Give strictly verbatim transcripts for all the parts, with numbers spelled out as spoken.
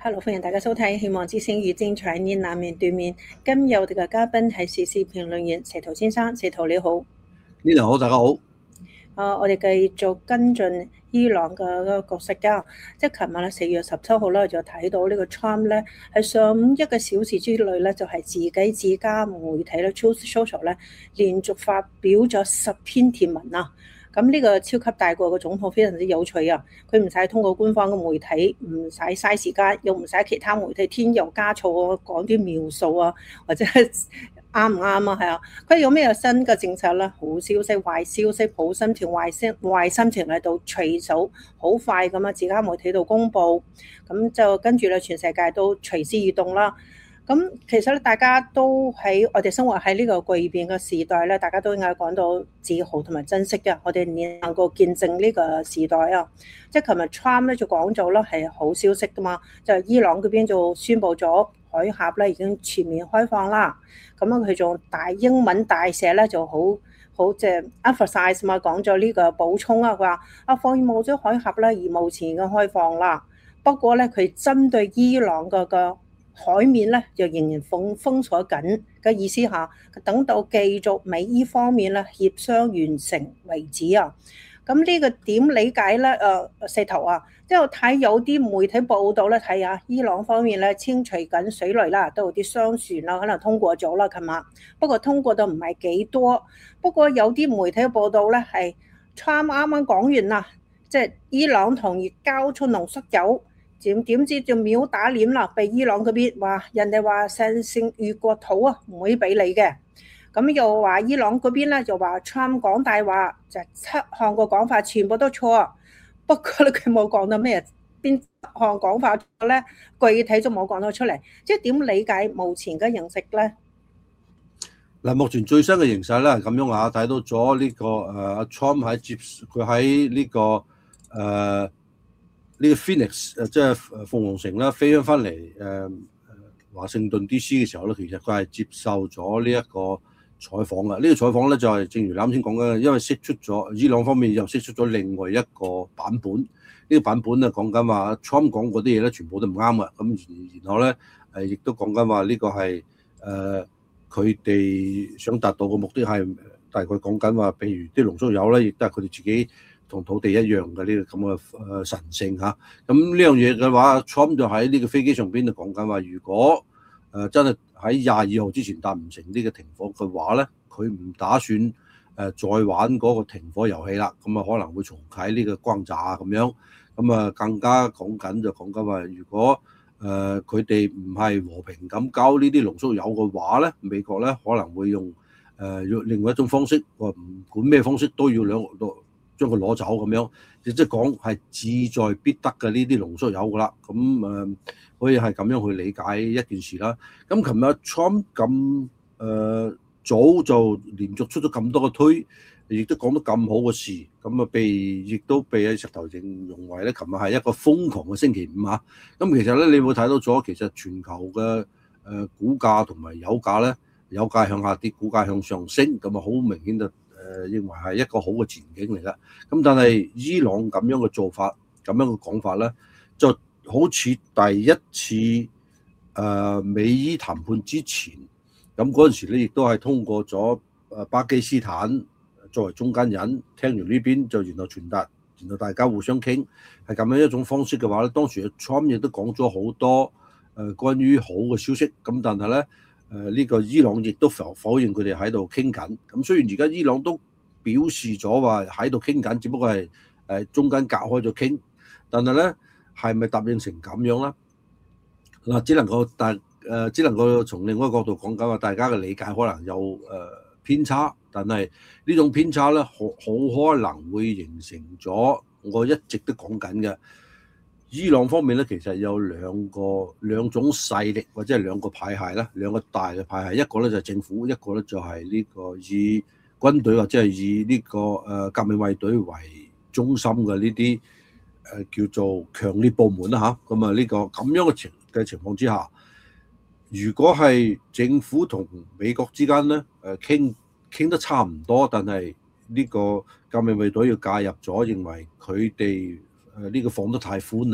Hello，歡迎大家收睇《希望之聲與精彩面南面對面》。今日我哋嘅嘉賓係時事評論員石頭先生，石頭你好。 呢度好，大家好。 啊，我哋繼續跟進伊朗嘅嗰個角色㗎。即係琴日咧，四月十七號咧就睇到呢個 Trump 咧喺上午一個小時之內咧，就係自己自家媒體咧 Truth Social 咧連續發表咗十篇貼文啊。咁呢個超級大國嘅總統非常之有趣啊！佢唔使通過官方嘅媒體，唔使嘥時間，又唔使其他媒體添油加醋啊，講啲描述啊，或者係啱唔啱啊？係啊，佢有咩新嘅政策咧？好消息、壞消息、好心情、壞心壞心情喺度隨手好快咁啊！自家媒體度公佈，咁就跟住咧，全世界都隨之而動啦。咁其實咧，大家都喺我哋生活喺呢個巨變嘅時代咧，大家都應該講到自豪同埋珍惜嘅。我哋能夠見證呢個時代啊！即係琴日 Trump 咧就講咗啦，係好消息噶嘛，就係伊朗嗰邊就宣布咗海峽咧已經全面開放啦。咁樣佢仲大英文大寫咧就好好即係 emphasize 嘛，講咗呢個補充啊，佢話啊放冇咗海峽咧，而目前已經開放啦。不過咧，佢針對伊朗嗰個海面咧就仍然封封鎖緊嘅意思下，等到繼續美伊方面咧協商完成為止啊。咁呢個點理解咧？誒、呃、石頭啊，即係我睇有啲媒體報道咧，睇下伊朗方面咧清除緊水雷啦，都有啲商船啦，可能通過咗啦，琴日。不過通過到唔係幾多。不過有啲媒體報道咧係 Trump 啱啱講完啦，即係伊朗同意交出濃縮鈾。點點知就秒打臉啦！被伊朗嗰邊話人哋話神聖與國土啊，唔會俾你嘅。咁又話伊朗嗰邊咧就話 Trump 講大話，就七項個講法全部都錯。不過咧佢冇講到咩邊項講法咧，具體就冇講到出嚟。即係點理解目前嘅形勢咧？ 嗱，目前最新嘅形勢咧係咁樣啊，睇到咗呢、這個誒阿、uh, Trump 喺接佢喺呢個誒。Uh, 呢個 Phoenix 誒即係鳳凰城啦，飛咗翻嚟誒華盛頓 D C 嘅時候咧，其實佢係接受咗呢一個採訪嘅。呢、這個採訪咧就係正如你啱先講嘅，因為釋出咗伊朗方面又釋出咗另外一個版本。呢、這個版本咧講緊話 Trump 講嗰啲嘢咧，全部都唔啱嘅。咁然後咧誒亦都講緊話呢個係誒佢哋想達到嘅目的係大概講緊話，譬如啲濃縮鈾咧，亦都係佢哋自己同土地一樣嘅呢個咁嘅誒神聖嚇，咁呢樣嘢嘅話 ，Trump 就喺呢個飛機上邊就講緊話，如果誒真係喺廿二號之前達唔成呢個停火嘅話咧，佢唔打算誒再玩嗰個停火遊戲啦，咁啊可能會重啟呢個轟炸咁樣，咁啊更加講緊就講緊話，如果誒佢哋唔係和平咁交呢啲濃縮鈾嘅話咧，美國咧可能會用誒用另外一種方式，話唔管咩方式都要兩個將佢攞走咁樣，即係講係志在必得嘅呢啲濃縮鈾噶啦，咁誒可以係咁樣去理解一件事啦。咁琴日 Trump 咁誒早就連續出咗咁多個推，亦都講得咁好嘅事，咁啊被亦都被喺石頭形容為咧，琴日係一個瘋狂嘅星期五嚇。咁其實咧，你會睇到咗，其實全球嘅誒股價同埋油價咧，油價向下跌，股價向上升，咁啊好明顯就誒認為係一個好嘅前景嚟啦。咁但係伊朗咁樣嘅做法，咁樣嘅講法咧，就好似第一次誒美伊談判之前，咁嗰陣時咧，亦都係通過咗誒巴基斯坦作為中間人，聽完呢邊就然後傳達，然後大家互相傾，係咁樣一種方式嘅話咧，當時 Trump 亦都講咗好多誒關於好嘅消息。咁但係咧。誒、這、呢個伊朗亦都否否認佢哋喺度傾緊，咁雖然而家伊朗都表示咗話喺度傾緊，只不過係誒中間隔開咗傾，但係咧係咪答應成咁樣咧？嗱，只能夠但誒只能夠從另外一個角度講緊話，大家嘅理解可能有誒偏差，但係呢種偏差咧，好好可能會形成咗我一直都講緊嘅。伊朗方面咧，其實有兩個兩種勢力或者係兩個派系啦，兩個大嘅派系，一個咧就係政府，一個咧就係呢個以軍隊或者係以呢個誒革命衛隊為中心嘅呢啲誒叫做強烈部門啦嚇。咁啊呢個咁樣嘅情嘅情況之下，如果係政府同美國之間咧誒傾傾得差唔多，但係呢個革命衛隊要介入咗，認為佢哋誒呢個放得太寬啦，咁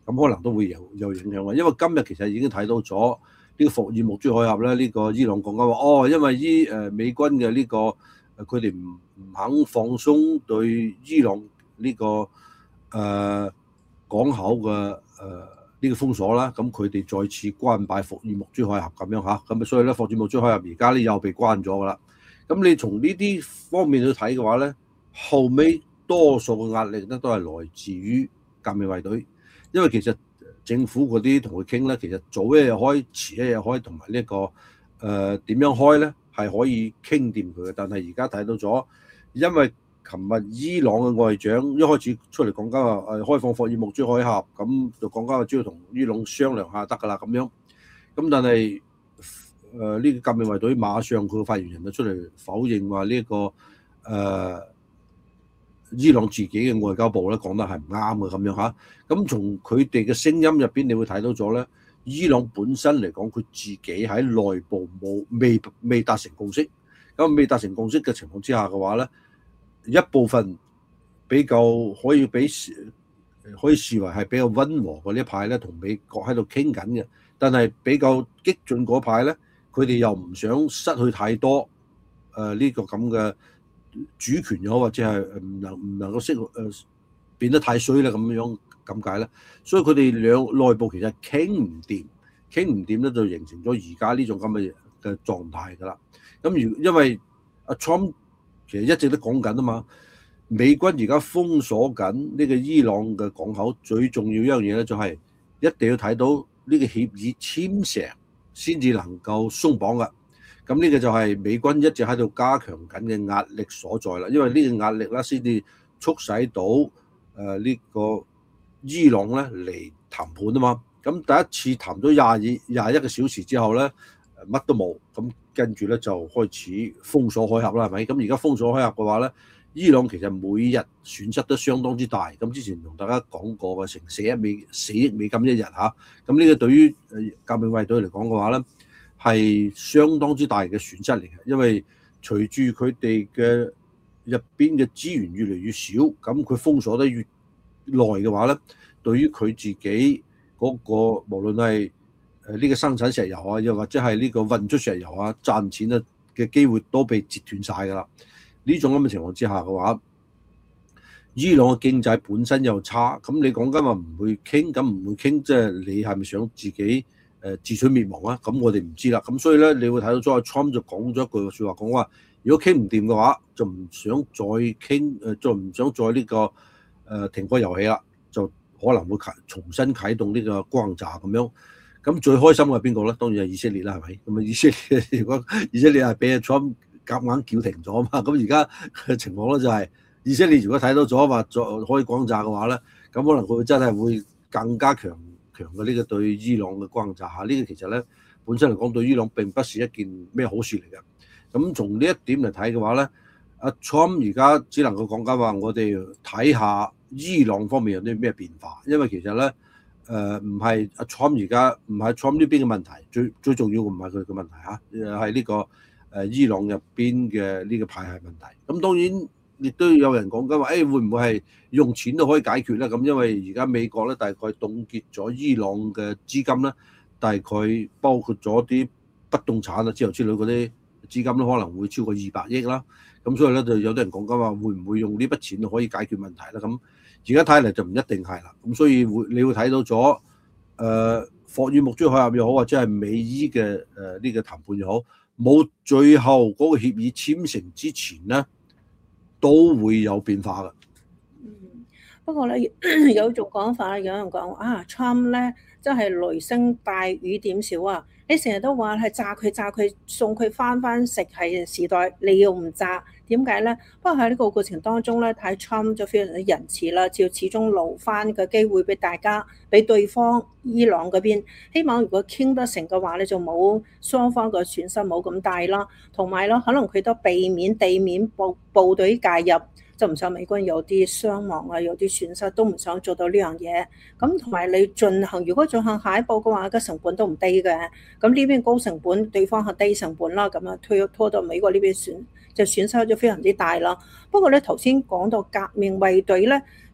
咁可能都會有有影響嘅。因為今日其實已經睇到咗呢個霍爾木茲海峽咧，呢、這個伊朗講緊話，哦，因為伊誒美軍嘅呢、這個佢哋唔唔肯放鬆對伊朗呢、這個誒、呃、港口嘅誒呢個封鎖啦，咁佢哋再次關閉霍爾木茲海峽咁樣嚇，咁啊所以咧霍爾木茲海峽而家咧又被關咗噶啦。咁你從呢啲方面去睇嘅話咧，後尾多數嘅壓力咧都係來自於革命衛隊，因為其實政府嗰啲同佢傾咧，其實早一日開、遲一日開同埋呢個誒點樣開咧係可以傾掂佢嘅，但係而家睇到咗，因為琴日伊朗嘅外長一開始出嚟講緊話誒開放霍爾木茲海峽，咁就講緊話只要同伊朗商量下得㗎啦咁樣，咁但係誒呢個革命衛隊馬上佢個發言人就出嚟否認話呢、這個誒、呃、伊朗自己嘅外交部咧講得係唔啱嘅咁樣嚇，咁從佢哋嘅聲音入邊，你會睇到咗咧，伊朗本身嚟講佢自己喺內部冇未未達成共識，咁未達成共識嘅情況之下嘅話咧，一部分比較可以俾可以視為係比較溫和嘅呢一派咧，同美國喺度傾緊嘅，但係比較激進嗰派咧。佢哋又唔想失去太多誒呢、呃這個咁嘅主權又好，或者係唔能唔能夠識誒變得太衰啦咁樣咁解咧。所以佢哋兩內部其實傾唔掂，傾唔掂咧就形成咗而家呢種咁嘅嘅狀態㗎啦。咁如因為阿 Trump 其實一直都講緊啊嘛，美軍而家封鎖緊呢個伊朗嘅港口，最重要一樣嘢咧就係一定要睇到呢個協議簽成先至能夠鬆綁嘅，咁呢個就係美軍一直喺度加強緊嘅壓力所在啦。因為呢個壓力咧，先至促使到誒呢個伊朗咧嚟談判啊嘛。咁第一次談咗廿二廿一個小時之後咧，乜都冇，咁跟住咧就開始封鎖海峽啦，係咪？咁而家封鎖海峽嘅話咧，伊朗其實每日損失都相當之大。咁之前同大家講過嘅，成四億美四億美金一日嚇。咁呢個對於誒革命衛隊嚟講嘅話咧，係相當之大嘅損失嚟嘅。因為隨住佢哋嘅入邊嘅資源越嚟越少，咁佢封鎖得越耐嘅話咧，對於佢自己嗰個無論係誒呢個生產石油啊，又或者係呢個運出石油啊，賺錢啊嘅機會都被截斷晒㗎啦。呢種咁嘅情況之下嘅話，伊朗嘅經濟本身又差，咁你講緊話唔會傾，咁唔會傾，即係你係咪想自己誒自取滅亡啊？咁我哋唔知啦。咁所以咧，你會睇到咗 Trump 就講咗一句説話，講話如果傾唔掂嘅話，就唔想再傾，誒再唔想再呢個誒停火遊戲啦，就可能會啟重新啟動呢個轟炸咁樣。咁最開心嘅係邊個咧？當然係以色列啦，係咪？咁啊，以色列如果以色列係俾 Trump 夾硬叫停咗啊嘛，咁而家嘅情況咧就係以色列如果睇到咗話再可以轟炸嘅話咧，咁可能佢真係會更加強強嘅呢個對伊朗嘅轟炸嚇。呢、這個其實咧本身嚟講對伊朗並不是一件咩好事嚟嘅。咁從呢一點嚟睇嘅話咧，阿 Trump 而家只能夠講緊話，我哋睇下伊朗方面有啲咩變化，因為其實咧誒唔係阿 Trump 而家唔係 Trump 呢邊嘅問題，最最重要嘅唔係佢嘅問題嚇，係呢個。誒伊朗入邊嘅呢個派系問題，咁當然亦都有人講緊話，誒、哎、會唔會係用錢都可以解決咧？咁因為而家美國咧大概凍結咗伊朗嘅資金咧，大概包括咗啲不動產啊之後之類嗰啲資金咧，可能會超過二百億啦。咁所以咧就有啲人講緊話，會唔會用呢筆錢可以解決問題咧？咁而家睇嚟就唔一定係啦。咁所以會你會睇到咗誒霍爾木茲海峽又好，或者係美伊嘅誒呢個談判又好。冇最後嗰個協議簽成之前咧，都會有變化嘅。 嗯，不過咧有一種講法，有人講啊 Trump 咧真係雷聲大雨點少啊！你成日都話係炸佢炸佢，送佢翻翻食係時代，你要唔炸？點解咧？不過喺呢個過程當中咧，睇 Trump 就非常之仁慈啦，就始終留翻個機會俾大家，俾對方伊朗嗰邊。希望如果傾得成嘅話咧，就冇雙方嘅損失冇咁大啦。同埋咧，可能佢都避免地面部部隊介入，就唔想美軍有啲傷亡啊，有啲損失，都唔想做到呢樣嘢。咁同埋你進行，如果進行下一步嘅話，個成本都唔低嘅。咁呢邊高成本，對方係低成本啦，咁啊推拖到美國呢邊損就損失咗非常之大啦。不過咧，頭先講到革命衛隊咧，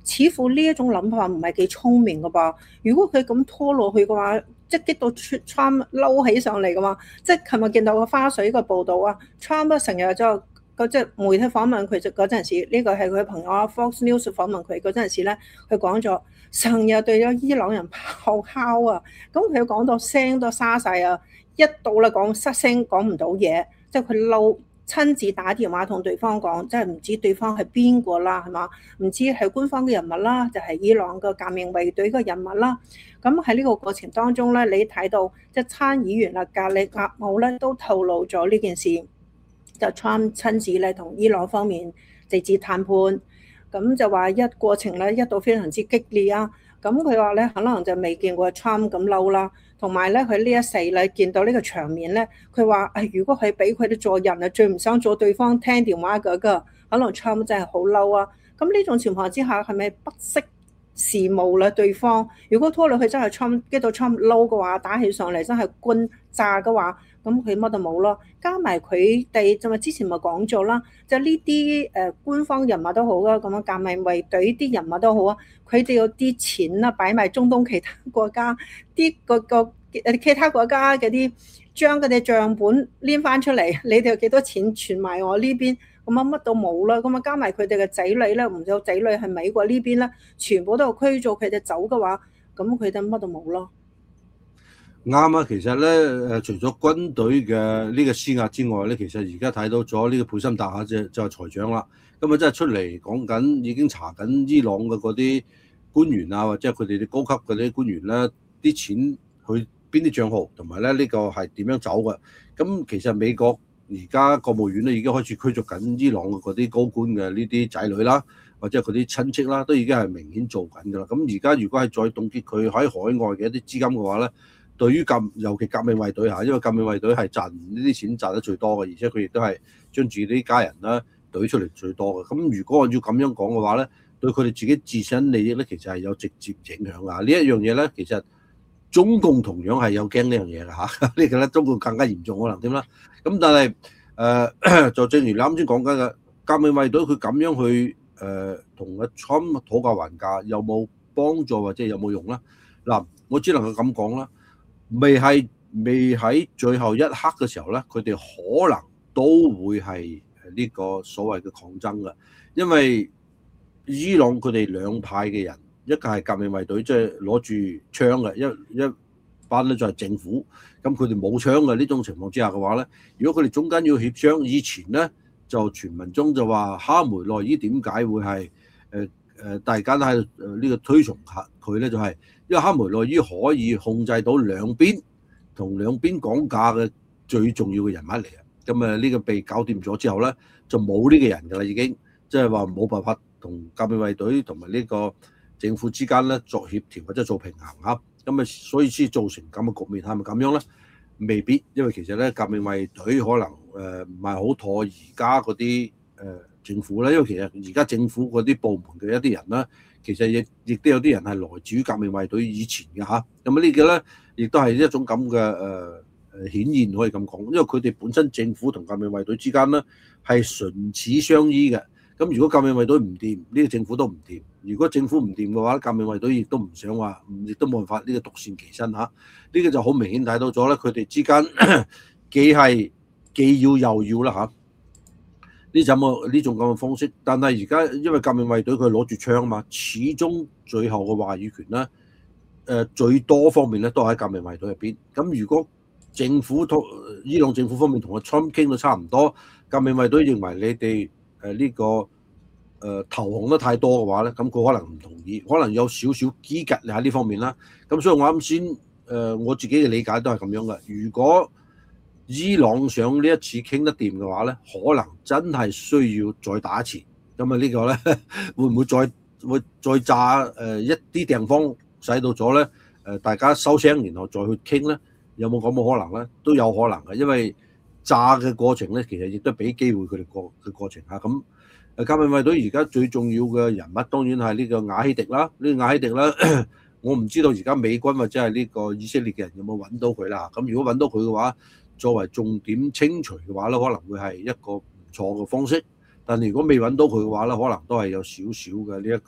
似乎呢一種諗法唔係幾聰明嘅噃。如果佢咁拖落去嘅話，即係激到 Trump 嬲起上嚟嘅嘛。即係琴日見到個花絮個報導啊，Trump 成日就嗰隻媒體訪問佢嗰陣時，呢個係佢朋友 Fox News 訪問佢嗰陣時咧，佢講咗成日對咗伊朗人咆哮啊，咁佢講到聲都沙晒啊，一到啦講失聲講唔到嘢，即係佢嬲。親自打電話同對方講，即係唔知對方係邊個啦，係嘛？唔知係官方嘅人物啦，就係伊朗嘅革命衛隊嘅人物啦。咁喺呢個過程當中咧，你睇到即係參議員啊格里厄姆咧都透露咗呢件事，就 Trump 親自咧同伊朗方面直接談判，咁就話一過程咧一度非常之激烈啊。咁佢話咧可能就未見過 Trump 咁嬲啦。同埋咧，佢呢一世咧見到呢個場面咧，佢話：誒，如果係俾佢哋做人啊，最唔想做對方聽電話嗰個，可能 Trump 真係好嬲啊！咁呢種情況之下，係咪不識時務啦？對方如果拖落去真係 Trump 激到 Trump 嬲嘅話，打起上嚟真係官炸嘅話，咁佢乜都冇咯。加埋佢哋就咪之前咪講咗啦，就呢啲誒官方人物都好啊，咁樣革命衛隊啲人物都好啊。佢哋有啲錢啦，擺埋中東其他國家啲個個誒其他國家嗰啲，將嗰啲帳本拎翻出嚟，你哋有幾多錢存埋我呢邊？咁啊乜都冇啦，咁啊加埋佢哋嘅仔女咧，唔少仔女係美國呢邊咧，全部都驅逐佢哋走嘅話，咁佢哋乜都冇咯。 啱啊，其實咧誒，除咗軍隊嘅呢個施壓之外咧，其實而家睇到咗呢個佩森特啊，即就係財長啦。咁啊，真係出嚟講緊，已經查緊伊朗嘅嗰啲官員啊，或者係佢哋啲高級嗰啲官員咧，啲錢去邊啲帳號，同埋咧呢個係點樣走嘅。咁其實美國而家國務院咧已經開始驅逐緊伊朗嘅嗰啲高官嘅呢啲仔女啦，或者係嗰啲親戚啦，都已經係明顯做緊㗎啦。咁而家如果係再凍結佢喺海外嘅一啲資金嘅話咧，對於革尤其革命衛隊嚇，因為革命衛隊係賺呢啲錢賺得最多嘅，而且佢亦都係將自己啲家人啦隊出嚟最多嘅。咁如果按照咁樣講嘅話咧，對佢哋自己自身利益咧，其實係有直接影響啊！呢一樣嘢咧，其實中共同樣係有驚呢樣嘢嘅嚇，呢個咧中共更加嚴重可能點啦。咁但係誒、呃，就正如你啱先講緊嘅，革命衛隊佢咁樣去誒同阿 Trump 討價還價，有冇幫助或者有冇用咧？嗱，我只能夠咁講啦。未係未喺最後一刻嘅時候咧，佢哋可能都會係呢個所謂嘅抗爭嘅，因為伊朗佢哋兩派嘅人，一個係革命衛隊，即係攞住槍嘅，一一班咧就係政府，咁佢哋冇槍嘅呢種情況之下嘅話咧，如果佢哋中間要協商，以前咧就傳聞中就話哈梅內伊點解會係誒誒大家都喺度呢個推崇下佢咧，就係、是。因為哈梅內伊可以控制到兩邊同兩邊講價嘅最重要嘅人物嚟嘅，咁啊呢個被搞掂咗之後咧，就冇呢個人㗎啦，已經即係話冇辦法同革命衛隊同埋呢個政府之間咧作協調或者做平衡嚇，咁啊所以先造成咁嘅局面，係咪咁樣咧？未必，因為其實咧革命衛隊可能誒唔係好妥而家嗰啲誒政府咧，因為其實而家政府嗰啲部門嘅一啲人咧。其實亦亦都有啲人係來自於革命衛隊以前嘅嚇，咁啊呢個咧亦都係一種咁嘅誒誒顯現可以咁講，因為佢哋本身政府同革命衛隊之間咧係唇齒相依嘅。咁如果革命衛隊唔掂，呢個政府都唔掂；如果政府唔掂嘅話，革命衛隊亦都唔想話，亦都冇辦法呢個獨善其身嚇。呢個就好明顯睇到咗咧，佢哋之間既係既要又要啦嚇。呢種咁呢種咁嘅方式，但係而家因為革命衛隊佢攞住槍嘛，始終最後嘅話語權咧，誒、呃、最多方面咧都喺革命衛隊入邊。咁如果政府同伊朗政府方面同阿 Trump 傾到差唔多，革命衛隊認為你哋誒呢個誒、呃、投降得太多嘅話咧，咁佢可能唔同意，可能有少少機格喺呢方面啦。咁所以我啱先誒我自己嘅理解都係咁樣嘅。如果伊朗想呢一次傾得掂嘅話咧，可能真係需要再打一次。咁啊呢個咧會唔會再會再炸誒一啲地方，使到咗咧誒大家收聲，然後再去傾咧？有冇咁嘅可能咧？都有可能嘅，因為炸嘅過程咧，其實亦都俾機會佢哋過嘅過程嚇。咁誒革命衛隊而家最重要嘅人物當然係呢個瓦希迪啦。呢、呢個瓦希迪啦，我唔知道而家美軍或者係呢個以色列嘅人有冇揾到佢啦。咁如果揾到佢嘅話，作為重點清除嘅話咧，可能會係一個唔錯嘅方式。但係如果未揾到佢嘅話咧，可能都係有少少嘅呢一個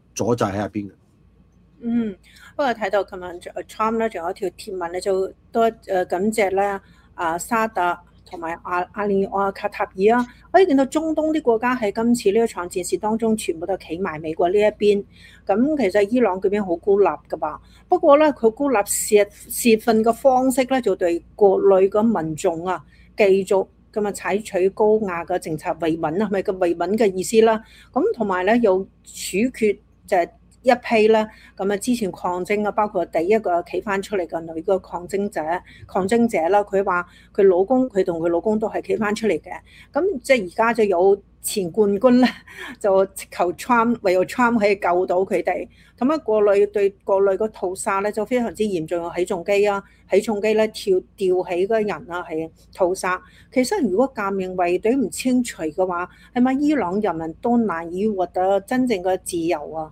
阻滯喺入邊嘅。 嗯，不過睇到琴日 Trump 咧，仲有一條貼文咧，就多誒感謝咧啊沙特同埋阿阿聯酋卡塔爾啊，可以見到中東啲國家喺今次呢一場戰事當中，全部都企埋美國呢一邊。咁其實伊朗嗰邊好孤立㗎吧？不過咧，佢孤立泄泄憤嘅方式咧，就對國內嘅民眾啊，繼續咁啊採取高壓嘅政策維穩啊，係咪個維穩嘅意思啦？咁同埋咧，有處決就係、是。一批啦，咁啊之前抗爭啊，包括第一個企翻出嚟嘅女個抗爭者、抗爭者啦，佢話佢老公佢同佢老公都係企翻出嚟嘅，咁即係而家就有前冠軍咧，就求 Trump 唯有 Trump 可以救到佢哋，咁啊國內對國內個屠殺咧就非常之嚴重，有起重機啊，起重機咧跳吊起個人啊係屠殺。其實如果革命衛隊唔清除嘅話，係咪伊朗人民都難以獲得真正嘅自由啊？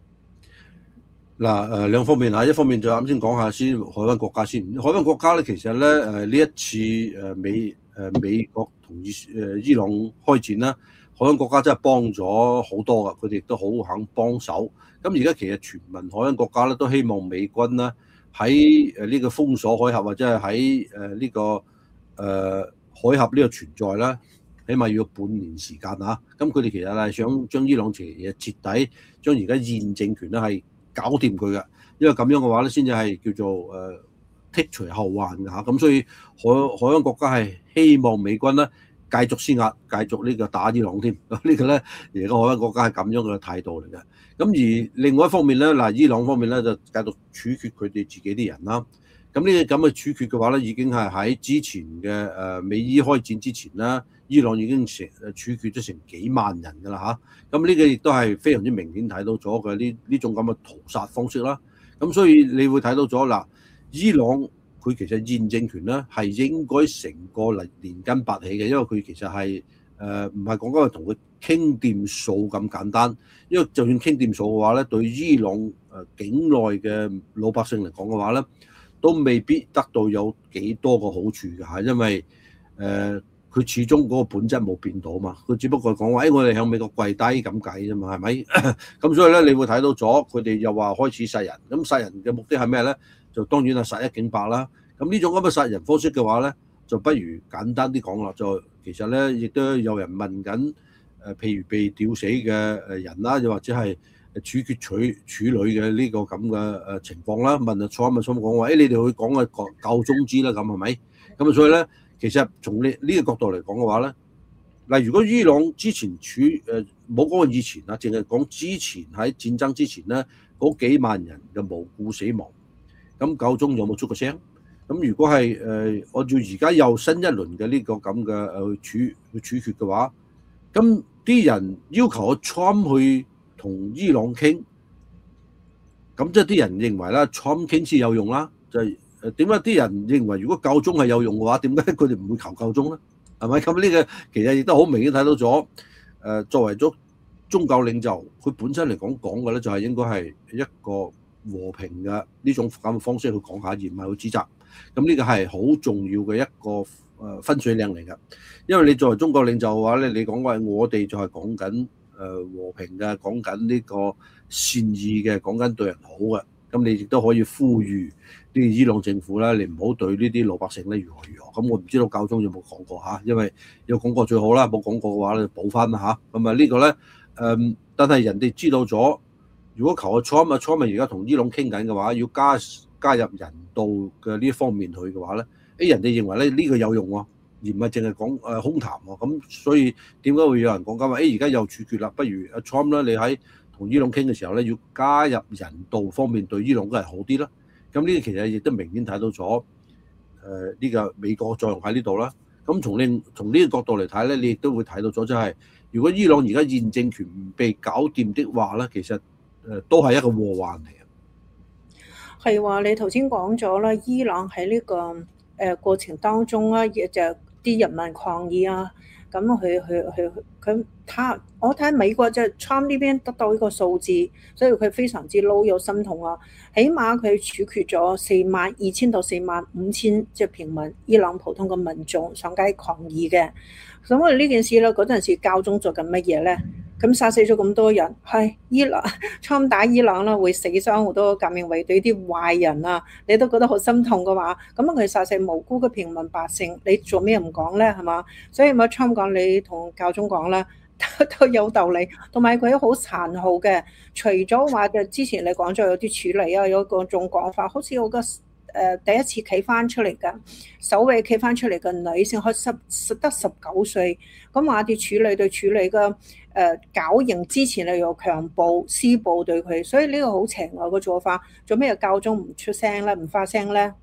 嗱誒兩方面啊，一方面就啱先講下先海灣國家先。海灣國家咧，其實咧誒呢一次誒美誒美國同伊誒伊朗開戰啦，海灣國家真係幫咗好多噶，佢哋亦都好肯幫手。咁而家其實全民海灣國家咧都希望美軍啦喺誒呢個封鎖海峽或者係喺誒呢個誒、呃、海峽呢個存在啦，起碼要半年時間啊。咁佢哋其實係想將伊朗其實徹底將而家現政權咧係搞掂佢嘅，因為咁樣嘅話咧，先至係叫做誒、呃、剔除後患嘅嚇。咁所以海海灣國家係希望美軍咧繼續施壓，繼續呢個打伊朗添。這個、呢個咧而家海灣國家係咁樣嘅態度嚟嘅。咁而另外一方面咧，嗱伊朗方面咧就繼續處決佢哋自己啲人啦。咁呢個咁嘅處決嘅話咧，已經係喺之前嘅誒美伊開戰之前啦，伊朗已經成誒處決咗成幾萬人㗎啦嚇。咁呢個亦都係非常之明顯睇到咗嘅呢呢種咁嘅屠殺方式啦。咁所以你會睇到咗嗱，伊朗佢其實現政權咧係應該成個嚟連根拔起嘅，因為佢其實係誒唔係講緊係同佢傾掂數咁簡單。因為就算傾掂數嘅話咧，對伊朗誒境內嘅老百姓嚟講嘅話咧，都未必得到有幾多個好處嘅嚇，因為誒佢、呃、始終嗰個本質冇變到嘛，佢只不過講話誒我哋向美國跪低咁計啫嘛，係咪？咁所以咧，你會睇到咗佢哋又話開始殺人，咁殺人嘅目的係咩咧？就當然係殺一儆百啦。咁呢種咁嘅殺人方式嘅話咧，就不如簡單啲講啦，就其實咧亦都有人問緊誒，譬如被吊死嘅誒人啦，又或者係處決取處女嘅呢個咁嘅誒情況啦，問阿蔡咪想講話，誒你哋去講嘅夠中資啦，咁係咪？咁啊，所以咧，其實從呢呢個角度嚟講嘅話咧，嗱，如果伊朗之前處誒冇講過以前啊，淨係講之前喺戰爭之前咧，嗰幾萬人嘅無故死亡，咁夠鐘有冇出過聲？咁如果係誒按照而家又新一輪嘅呢個咁嘅誒處去處決嘅話，咁啲人要求阿 Trump 去同伊朗傾，咁即係啲人認為啦 Trump 傾先有用啦。就係誒點解啲人認為如果夠鐘係有用嘅話，點解佢哋唔會求夠鐘咧？係咪？咁呢個其實亦都好明顯睇到咗誒，作為咗宗教領袖，佢本身嚟講講嘅咧就係應該係一個和平嘅呢種咁嘅方式去講下，而唔係去指責。咁呢個係好重要嘅一個誒分水嶺嚟㗎，因為你作為宗教領袖嘅話咧，你講話我哋就係講緊誒和平嘅，講緊呢個善意嘅，講緊對人好嘅。咁你亦都可以呼籲呢個伊朗政府咧，你唔好對呢啲老百姓咧如何如何。咁我唔知道教宗有冇講過嚇，因為有講過最好啦，冇講過嘅話咧補翻啦嚇。咁啊呢個咧誒，但係人哋知道咗，如果求阿 Trump 啊 Trump 而家同伊朗傾緊嘅話，要加加入人道嘅呢一方面去嘅話咧，誒人哋認為咧呢個有用喎，而唔係淨係講誒空談喎。咁所以點解會有人講緊話誒而家又處決啦？不如阿 Trump 咧，你喺同伊朗傾嘅時候咧，要加入人道方面對伊朗都係好啲啦。咁呢個其實亦都明顯睇到咗誒呢個美國作用喺呢度啦。咁從另從呢個角度嚟睇咧，你亦都會睇到咗，就係如果伊朗而家現政權唔被搞掂的話咧，其實誒都係一個禍患嚟嘅。 係話你頭先講咗啦，伊朗喺呢個誒過程當中啊，亦就啲人民抗議啊，咁佢佢佢佢他我睇美國就 Trump 呢邊得到呢個數字，所以佢非常之嬲，有心痛啊。起碼佢處決咗四萬二千到四萬五千即係平民伊朗普通嘅民眾上街抗議嘅。咁我哋呢件事咧，嗰陣時教宗做緊乜嘢咧？ 咁殺死咗咁多人，係伊朗槍打伊朗啦，會死傷好多革命衛隊啲壞人啊，你都覺得好心痛嘅話，咁佢殺死無辜嘅平民百姓，你做咩唔講咧？係嘛？所以咪槍講你同教宗講啦，都有道理，同埋佢好殘酷嘅。除咗話嘅之前你講咗有啲處理啊，有個種講法，好似有個誒第一次企翻出嚟嘅首位企翻出嚟嘅女性，可十得十九歲，咁話啲處理對處理嘅誒絞刑之前咧又強暴施暴對佢，所以呢個好邪惡嘅做法。做咩教宗唔出聲咧？唔發聲咧？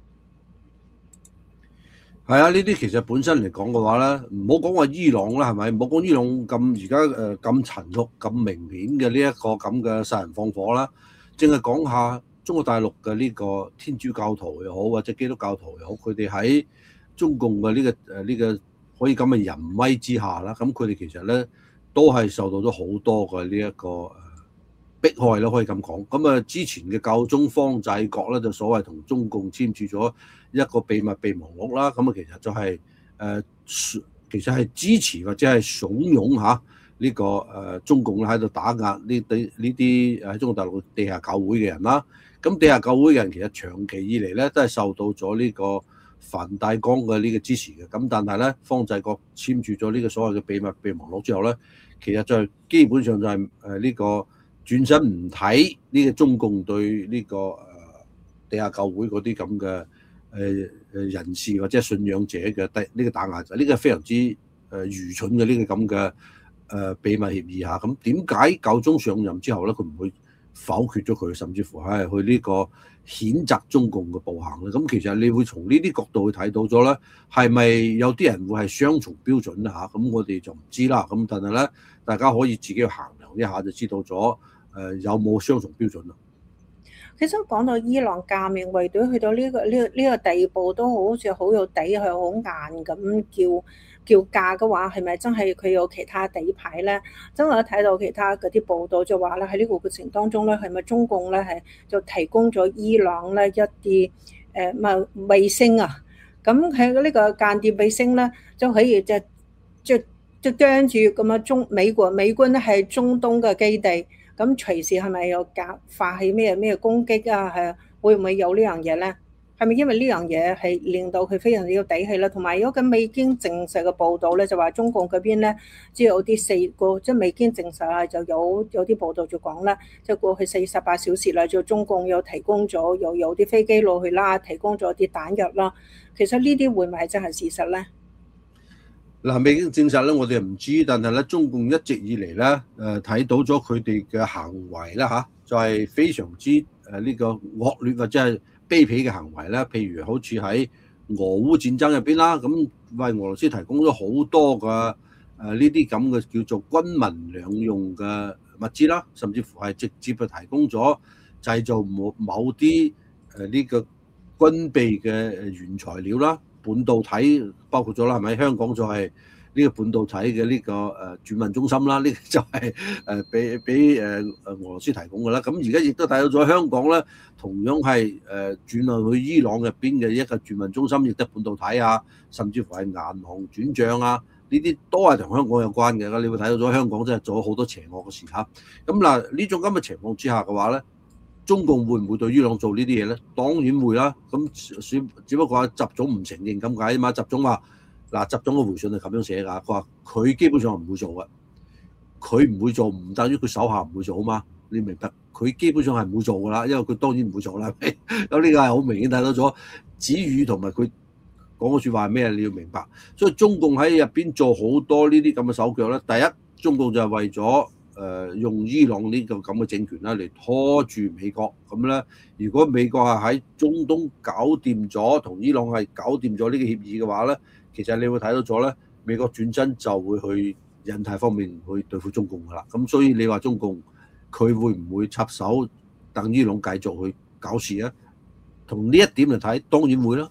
係啊，呢啲其實本身嚟講嘅話咧，唔好講話伊朗啦，係咪？唔好講伊朗咁而家誒咁殘酷、咁明顯嘅呢一個咁嘅殺人放火啦，淨係講下中國大陸嘅呢個天主教徒又好，或者基督教徒又好，佢哋喺中共嘅呢個誒呢個可以咁嘅淫威之下啦，咁佢哋其實咧都係受到咗好多嘅呢一個誒迫害啦，可以咁講。咁啊，之前嘅教宗方濟各咧就所謂同中共簽署咗一個秘密備忘錄啦，咁啊其實就係、是、誒、呃，其實係支持或者係慫恿嚇呢個誒、呃、中共喺度打壓呢啲呢啲喺中國大陸地下教會嘅人啦。咁地下教會嘅人其實長期以嚟咧都係受到咗呢個梵蒂岡嘅呢個支持嘅。咁但係咧，方濟各簽署咗呢個所謂嘅秘密備忘錄之後咧，其實就係基本上就係誒呢個轉身唔睇呢個中共對呢、這個誒、呃、地下教會嗰啲咁嘅誒誒人士或者信仰者嘅第呢個打壓，就、這、呢個非常之誒愚蠢嘅呢個咁嘅誒秘密協議下。咁點解教宗上任之後咧，佢唔會否決咗佢，甚至乎係去呢個譴責中共嘅暴行咧？咁其實你會從呢啲角度去睇到咗咧，係咪有啲人會係雙重標準咧嚇？咁我哋就唔知啦。咁但係咧，大家可以自己去衡量一下，就知道咗誒有冇雙重標準啦。 其實講到伊朗革命衛隊去到呢個呢個呢個地步，都好似好有底氣，好硬咁叫叫價嘅話，係咪真係佢有其他底牌咧？真係睇到其他嗰啲報道就話咧，喺呢個過程當中咧，係咪中共咧係就提供咗伊朗咧一啲誒唔衛星啊？咁喺呢個間諜衛星咧，就可以就就就盯住咁樣中美國美軍咧係中東嘅基地。咁隨時係咪有搞發起咩咩攻擊啊？係會唔會有呢樣嘢咧？係咪因為呢樣嘢係令到佢非常之有底氣啦？同埋有個未經證實嘅報道咧，就話中共嗰邊咧，即係有啲四個即係未經證實啊，就有有啲報道就講啦，即係過去四十八小時啦，就中共有提供咗又有啲飛機落去啦，提供咗啲彈藥啦。其實呢啲會唔會係真係事實咧？ 嗱，未經證實咧，我哋唔知，但係咧，中共一直以嚟咧，誒、呃、睇到咗佢哋嘅行為啦嚇，就係、是、非常之誒呢個惡劣或者係卑鄙嘅行為啦。譬如好似喺俄烏戰爭入邊啦，咁為俄羅斯提供咗好多嘅誒呢啲咁嘅叫做軍民兩用嘅物資啦，甚至乎係直接係提供咗製造某某啲誒呢個軍備嘅原材料啦。半導體包括咗啦，係咪？香港就係呢個半導體嘅呢個誒轉運中心啦，呢、這個就係誒俾俾誒誒俄羅斯提供嘅啦。咁而家亦都睇到咗香港咧，同樣係誒轉去伊朗入邊嘅一個轉運中心，亦都半導體啊，甚至乎係銀行轉帳啊，呢啲都係同香港有關嘅。你會睇到咗香港真係做咗好多邪惡嘅事嚇。咁嗱，呢種咁嘅情況之下嘅話咧，中共會唔會對伊朗做呢啲嘢咧？當然會啦。咁只只不過習總唔承認咁解啊嘛。習總話嗱，習總嘅回信係咁樣寫㗎。佢話佢基本上唔會做嘅，佢唔會做唔等於佢手下唔會做啊嘛。你明白？佢基本上係唔會做㗎啦，因為佢當然唔會做啦。咁呢個係好明顯睇到咗子語同埋佢講嘅説話係咩？你要明白。所以中共喺入邊做好多呢啲咁嘅手腳咧。第一，中共就係為咗誒用伊朗呢個咁嘅政權啦嚟拖住美國咁咧。如果美國係喺中東搞掂咗，同伊朗係搞掂咗呢個協議嘅話咧，其實你會睇到咗咧，美國轉身就會去印太方面去對付中共噶啦。咁所以你話中共佢會唔會插手等伊朗繼續去搞事啊？從呢一點嚟睇，當然會啦。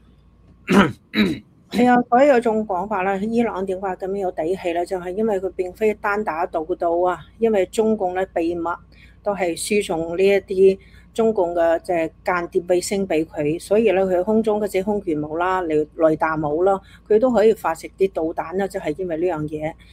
係啊，所以有種講法啦，伊朗點解咁有底氣咧？就係因為佢並非單打獨鬥啊，因為中共咧秘密都係輸送呢一啲中共嘅即係間諜衛星俾佢，所以咧佢空中嗰隻空權冇啦，雷雷達冇啦，佢都可以發射啲導彈啦，就係因為呢樣嘢。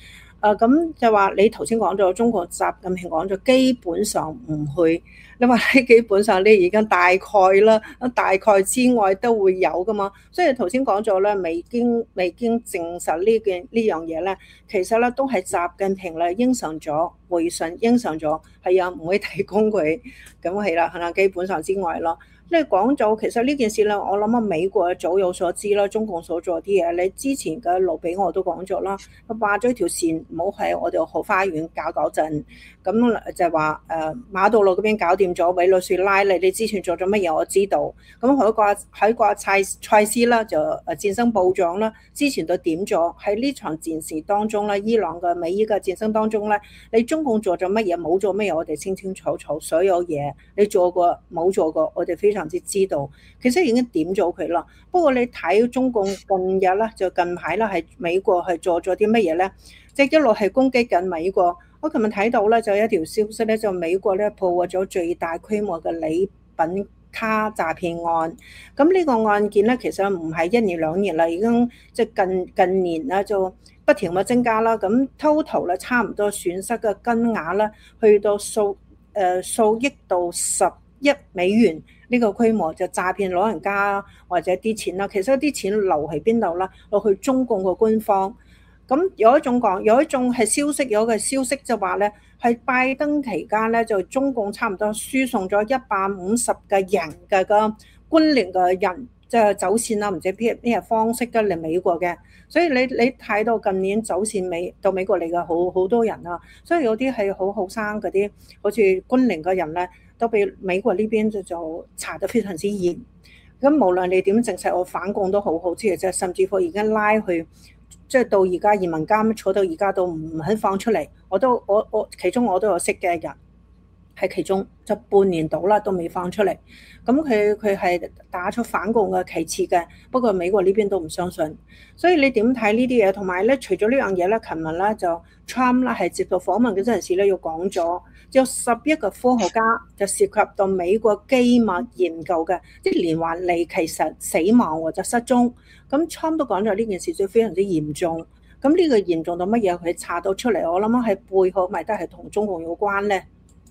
誒咁就話你頭先講咗，中國習近平講咗，基本上唔去。你話你基本上你已經大概啦，大概之外都會有噶嘛。所以頭先講咗咧，未經未經證實呢件呢樣嘢咧，其實咧都係習近平咧應承咗，回信應承咗，係啊，唔會提供佢。咁係啦，係啦，基本上之外咯。你講咗其實呢件事咧，我諗啊美國早有所知啦，中共所做啲嘢，你之前嘅盧比我都講咗啦，佢畫咗條線，唔好喺我哋後花園搞搞震，咁就話誒馬杜羅嗰邊搞掂咗，委內瑞拉你你之前做咗乜嘢我知道，咁佢個喺個蔡蔡斯啦就誒戰爭部長啦，之前都點咗喺呢場戰事當中咧，伊朗嘅美伊嘅戰爭當中咧，你中共做咗乜嘢冇做乜嘢，我哋清清楚楚，所有嘢你做過冇做過，我哋非常之知道，其實已經點咗佢啦。不過你睇中共近日咧，就近排啦，係美國係做咗啲乜嘢咧？即係一路係攻擊緊美國。我琴日睇到咧，就有一條消息咧，就美國咧破獲咗最大規模嘅禮品卡詐騙案。咁呢個案件咧，其實唔係一年兩年啦，已經即係近近年啦，就不停嘅增加啦。咁 total 咧差唔多損失嘅金額咧，去到數誒數億到十億美元。呢個規模就詐騙老人家或者啲錢啦，其實啲錢流喺邊度啦？落去中共個官方。咁有一種講，有一種係消息，有個消息就話咧，係拜登期間咧，就中共差唔多輸送咗一百五十個人嘅個官僚嘅人，即係走線啦，唔知邊咩方式嘅嚟美國嘅。所以你你睇到近年走線美到美國嚟嘅好好多人啊，所以有啲係好後生嗰啲，好似官僚嘅人咧。都被美國呢邊就就查得非常之嚴，咁無論你點證實我反共都好好之嘅啫，甚至乎已經拉去，即係到而家移民監坐到而家都唔肯放出嚟，我都我我其中我都有識嘅人，喺其中就半年到啦都未放出嚟，咁佢佢係打出反共嘅旗幟嘅，不過美國呢邊都唔相信，所以你點睇呢啲嘢？同埋咧，除咗呢樣嘢咧，琴日咧就 Trump 啦係接受訪問嗰陣時咧，要講咗。有十一個科學家就涉及到美國機密研究嘅，即係連環離奇實死亡或者失蹤。咁 Trump 都講咗呢件事，就非常之嚴重。咁呢個嚴重到乜嘢？佢查到出嚟，我諗係背後咪都係同中共有關咧。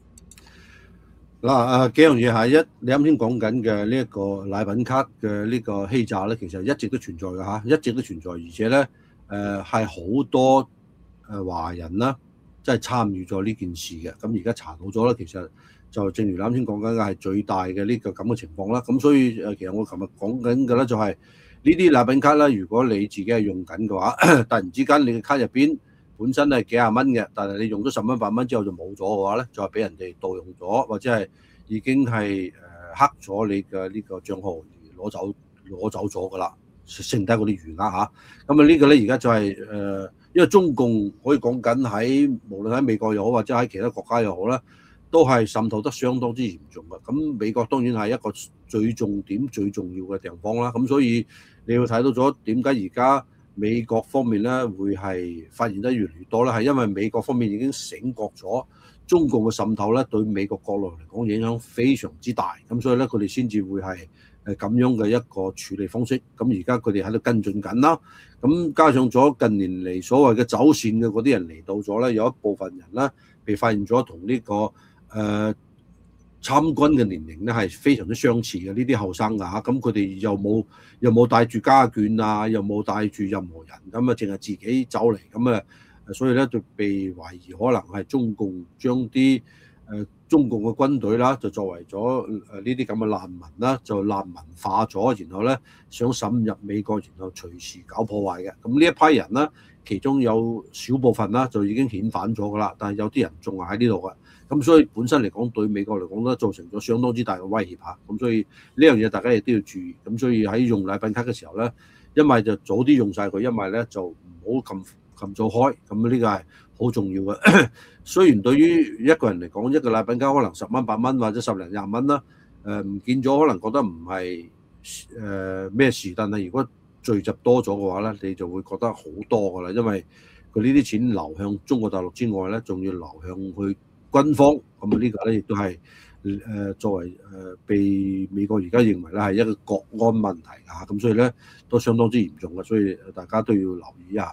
嗱誒幾樣嘢係一，你啱先講緊嘅呢一個禮品卡嘅呢個欺詐咧，其實一直都存在嘅嚇，一直都存在，而且咧誒係好多誒華人啦。即係參與咗呢件事嘅，咁而家查到咗啦。其實就正如啱先講緊嘅係最大嘅呢個咁嘅情況啦。咁所以誒，其實我琴日講緊嘅咧就係呢啲禮品卡啦。如果你自己係用緊嘅話，突然之間你嘅卡入邊本身係幾廿蚊嘅，但係你用咗十蚊八蚊之後就冇咗嘅話咧，就係俾人哋盜用咗，或者係已經係誒黑咗你嘅呢個帳號而攞走攞走咗㗎啦，剩低嗰啲餘額嚇。咁啊呢個咧而家就係、是、誒。呃因為中共可以講緊喺無論喺美國又好或者喺其他國家又好咧，都係滲透得相當之嚴重嘅。咁美國當然係一個最重點、最重要嘅地方啦。咁所以你要睇到咗點解而家美國方面咧會係發現得越嚟越多咧，係因為美國方面已經醒覺咗中共嘅滲透咧對美國國內嚟講影響非常之大。咁所以咧佢哋先至會係誒咁樣嘅一個處理方式。咁而家佢哋喺度跟進緊啦。咁加上咗近年嚟所謂嘅走線嘅嗰啲人嚟到咗咧，有一部分人咧被發現咗同呢個誒、呃、參軍嘅年齡咧係非常之相似嘅，呢啲後生㗎嚇。咁佢哋又冇又冇帶住家眷啊，又冇帶住任何人，咁啊淨係自己走嚟，咁啊所以咧就被懷疑可能係中共將啲誒、呃、中共嘅軍隊啦，就作為咗誒呢啲咁嘅難民啦，就難民化咗，然後咧想滲入美國，然後隨時搞破壞嘅。咁呢一批人咧，其中有少部分啦就已經遣返咗噶啦，但係有啲人仲係喺呢度嘅。咁所以本身嚟講，對美國嚟講咧，造成咗相當之大嘅威脅嚇。咁所以呢樣嘢大家亦都要注意。咁所以喺用禮品卡嘅時候咧，因為就早啲用晒佢，因為咧就唔好咁咁早開。咁呢個係好重要嘅。雖然對於一個人嚟講，一個禮品卡可能十蚊八蚊或者十零廿蚊啦，誒唔見咗可能覺得唔係誒咩事，但係如果聚集多咗嘅話咧，你就會覺得好多噶啦，因為佢呢啲錢流向中國大陸之外咧，仲要流向去軍方，咁啊呢個咧亦都係誒作為誒被美國而家認為咧係一個國安問題啊，咁所以咧都相當之嚴重嘅，所以大家都要留意一下。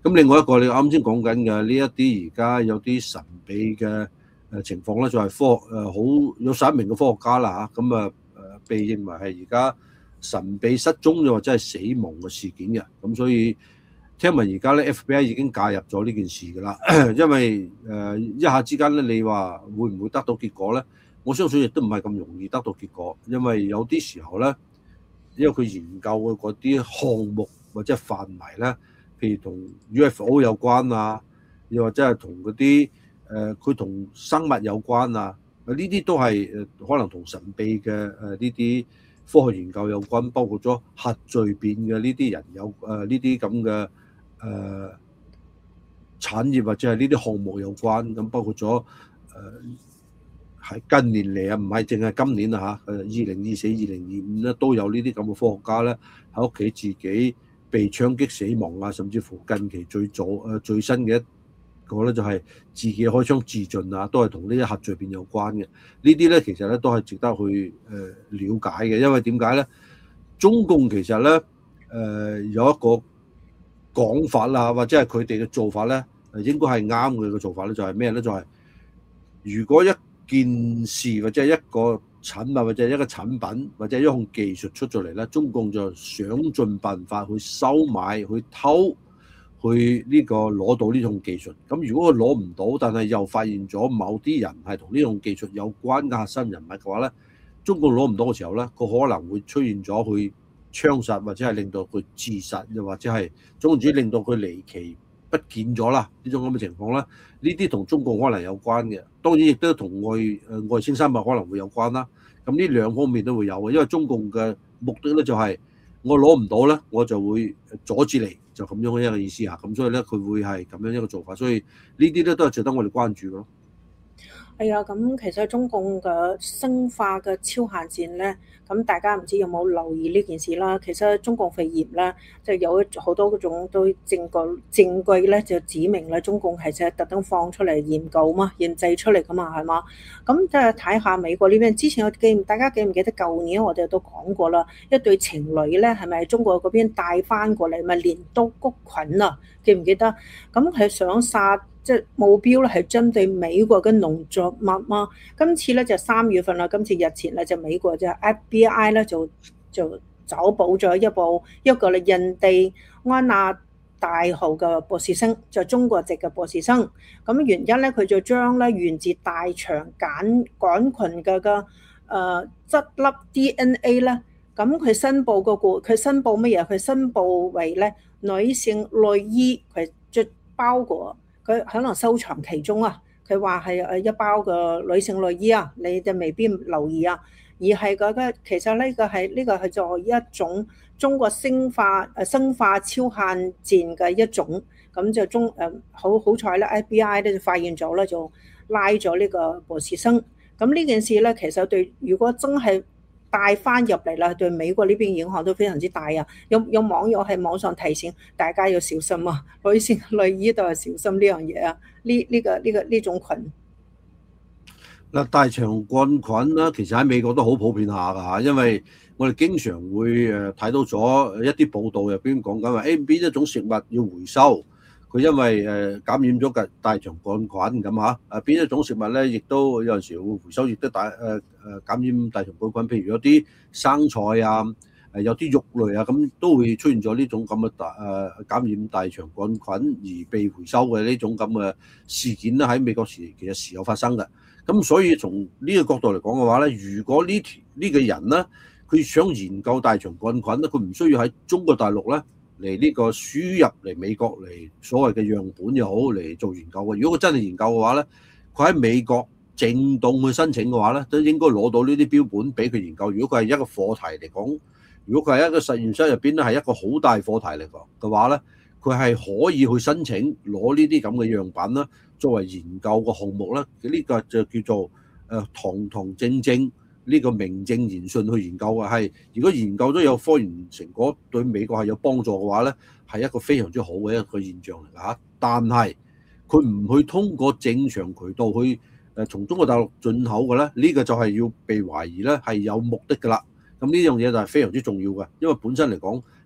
咁另外一個你啱先講緊嘅呢一啲而家有啲神秘嘅誒情況咧，就係科誒好有十一名嘅科學家啦嚇，咁啊誒被認為係而家神秘失蹤又或者係死亡嘅事件嘅，咁所以聽聞而家咧 F B I 已經介入咗呢件事㗎啦，因為誒一下之間咧，你話會唔會得到結果咧？我相信亦都唔係咁容易得到結果，因為有啲時候咧，因為佢研究嘅嗰啲項目或者範圍咧，譬如同 U F O 有關啊，又或者係同嗰啲誒佢同生物有關啊，呢啲都係誒可能同神秘嘅誒呢啲科學研究有關，包括咗核聚變嘅呢啲人有誒呢啲咁嘅誒產業或者係呢啲項目有關，咁包括咗誒係近年嚟啊，唔係淨係今年啊嚇，誒二零二四、二零二五咧都有呢啲咁嘅科學家咧喺屋企自己被槍擊死亡啊，甚至乎近期最早誒最新嘅一個咧就係自己開槍自盡啊，都係同呢啲核聚變有關嘅。呢啲咧其實咧都係值得去誒了解嘅，因為點解咧？中共其實咧誒有一個講法啦，或者係佢哋嘅做法咧，誒應該係啱嘅嘅做法咧，就係咩咧？就係如果一件事或者係一個產物或者一個產品或者一項技術出咗嚟咧，中共就想盡辦法去收買、去偷、去呢個攞到呢種技術。咁如果佢攞唔到，但係又發現咗某啲人係同呢種技術有關嘅核心人物嘅話咧，中共攞唔到嘅時候咧，佢可能會出現咗去槍殺或者係令到佢自殺，又或者係總之令到佢離奇不見咗啦，呢種咁嘅情況咧，呢啲同中共可能有關嘅，當然亦都同外誒外星生物可能會有關啦。咁呢兩方面都會有嘅，因為中共嘅目的咧就係我攞唔到咧，我就會阻止你，就咁樣一個意思啊。咁所以咧佢會係咁樣一個做法，所以呢啲咧都係值得我哋關注嘅咯。 係啊，咁其實中共嘅生化嘅超限戰咧，咁大家唔知有冇留意呢件事啦？其實中共肺炎咧，就有好多嗰種都證據證據咧，就指明咧中共係就係特登放出嚟研究嘛，研製出嚟噶嘛，係嘛？咁即係睇下美國呢邊，之前我記大家記唔記得舊年我哋都講過啦，一對情侶咧係咪中國嗰邊帶翻過嚟，咪連刀谷菌啊？記唔記得？咁係想殺。即係目標咧係針對美國嘅農作物嘛。今次咧就三月份啦，今次日前咧就美國就 F B I 咧就就找捕咗一部一個咧印第安納大學嘅博士生，就中國籍嘅博士生。咁原因咧佢就將咧源自大腸桿桿菌嘅嘅誒質粒 D N A 咧，咁佢申報個個佢申報乜嘢？佢申報為咧女性內衣，佢即包裹。佢可能收藏其中啊，佢話係誒一包嘅女性內衣啊，你就未必留意啊，而係嗰個其實呢個係呢個係作為一種中國生化誒生化超限戰嘅一種，咁就中誒好好彩咧 F B I 咧就發現咗咧，就拉咗呢個博士生。咁呢件事咧其實對如果真係帶翻入嚟啦，對美國呢邊影響都非常之大啊！有有網友喺網上提醒大家要小心啊，女性內衣都係小心呢樣嘢啊！呢呢個呢個呢種菌嗱，大腸桿菌咧，其實喺美國都好普遍下㗎嚇，因為我哋經常會誒睇到咗一啲報道入邊講緊話，誒邊一種食物要回收。佢因為誒感染咗個大腸桿菌咁嚇，誒邊一種食物咧，亦都有陣時會回收，亦都大誒誒感染大腸桿菌。譬如有啲生菜啊，誒有啲肉類啊，咁都會出現咗呢種咁嘅大誒感染大腸桿菌而被回收嘅呢種咁嘅事件咧，喺美國時其實時有發生嘅。咁所以從呢個角度嚟講嘅話咧，如果呢條呢個人咧，佢想研究大腸桿菌咧，佢唔需要喺中國大陸咧。嚟呢個輸入嚟美國嚟所謂嘅樣本又好嚟做研究嘅。如果佢真係研究嘅話咧，佢喺美國正動去申請嘅話咧，都應該攞到呢啲標本俾佢研究。如果佢係一個課題嚟講，如果佢係一個實驗室入邊咧係一個好大課題嚟講嘅話咧，佢係可以去申請攞呢啲咁嘅樣品啦，作為研究嘅項目咧。呢、這個就叫做誒堂堂正正。呢個名正言順去研究嘅係，如果研究都有科研成果對美國係有幫助嘅話咧，係一個非常之好嘅一個現象嚟㗎嚇。但係佢唔去通過正常渠道去誒從中國大陸進口嘅咧，呢、這個就係要被懷疑咧係有目的㗎啦。咁呢樣嘢就係非常之重要嘅，因為本身嚟講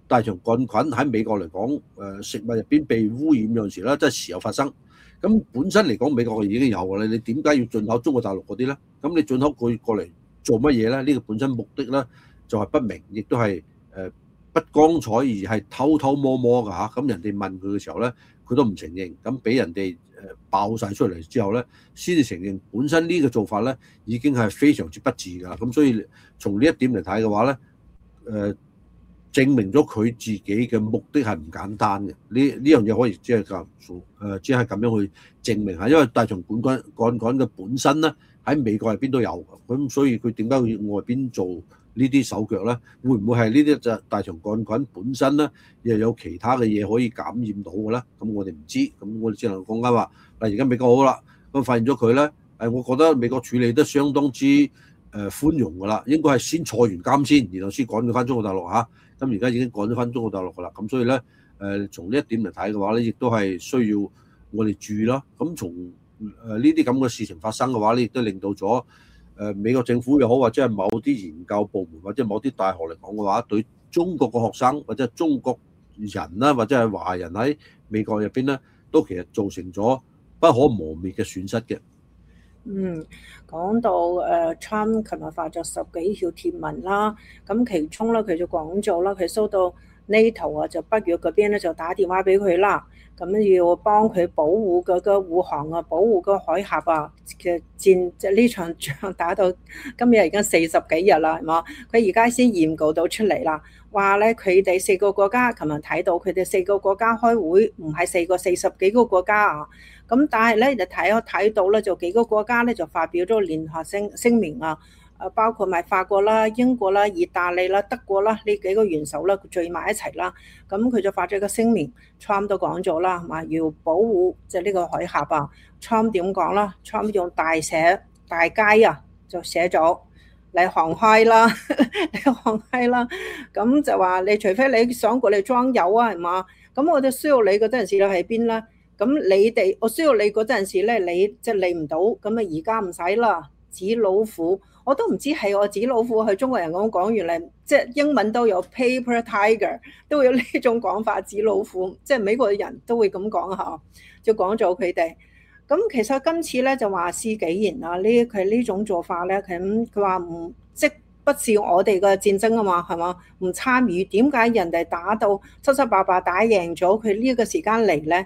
大腸桿菌喺美國嚟講，誒食物入邊被污染嗰陣時咧，真係時有發生。咁本身嚟講，美國已經有㗎啦，你點解要進口中國大陸嗰啲咧？咁你進口佢過嚟做乜嘢咧？呢、這個本身目的咧就係、是、不明，亦都係誒不光彩，而係偷偷摸摸㗎嚇。咁人哋問佢嘅時候咧，佢都唔承認。咁俾人哋誒爆晒出嚟之後咧，先至承認本身呢個做法咧已經係非常之不智㗎。咁所以從呢一點嚟睇嘅話咧，誒、呃。證明咗佢自己嘅目的係唔簡單嘅，呢呢樣嘢可以只係咁誒，只係咁樣去證明下，因為大腸桿菌桿菌嘅本身咧喺美國入邊都有，咁所以佢點解要外邊做呢啲手腳咧？會唔會係呢啲就大腸桿菌本身咧又有其他嘅嘢可以感染到嘅咧？咁我哋唔知，咁我哋只能講緊話，嗱而家美國好啦，咁發現咗佢咧，誒我覺得美國處理得相當之誒寬容㗎啦，應該係先坐完監先，然後先趕佢翻中國大陸嚇。咁而家已經趕咗翻中國大陸㗎啦，咁所以咧，誒、呃、從呢一點嚟睇嘅話咧，亦都係需要我哋注意啦。咁從誒呢啲咁嘅事情發生嘅話咧，亦都令到咗誒、呃、美國政府又好，或者係某啲研究部門或者某啲大學嚟講嘅話，對中國嘅學生或者係中國人啦，或者係華人喺美國入邊咧，都其實造成咗不可磨滅嘅損失嘅。 嗯，講到誒 Trump 琴日發咗十幾條貼文啦，咁其中咧佢就講咗啦，佢收到 NATO 啊，就北約嗰邊咧就打電話俾佢啦，咁要幫佢保護嗰個護航啊，保護個海峽啊嘅戰，即係呢場仗打到今日已經四十幾日啦，係嘛？佢而家先驗告到出嚟啦，話咧佢哋四個國家，琴日睇到佢哋四個國家開會，唔係四個四十幾個國家啊。咁但係咧就睇我睇到咧，就幾個國家咧就發表咗聯合聲聲明啊，誒包括埋法國啦、英國啦、意大利啦、德國啦呢幾個元首啦聚埋一齊啦，咁佢就發咗個聲明 ，Trump 都講咗啦，話要保護即係呢個海峽啊。Trump 點講啦 ？Trump 用大寫大街啊，就寫咗你行開啦，你行開啦，咁就話你除非你想過嚟裝油啊，係嘛？咁我哋需要你嗰陣時你喺邊啦？咁你哋我需要你嗰陣時咧，你即係嚟唔到，咁啊而家唔使啦。紙老虎我都唔知係我紙老虎，係中國人咁講，原來即係英文都有 paper tiger， 都有呢種講法，紙老虎，即係美國人都會咁講下，就講咗佢哋。咁其實今次咧就話施紀賢啊，呢佢呢種做法咧，佢佢話唔即不是我哋嘅戰爭啊嘛，係嘛？唔參與，點解人哋打到七七八八打贏咗，佢呢個時間嚟咧？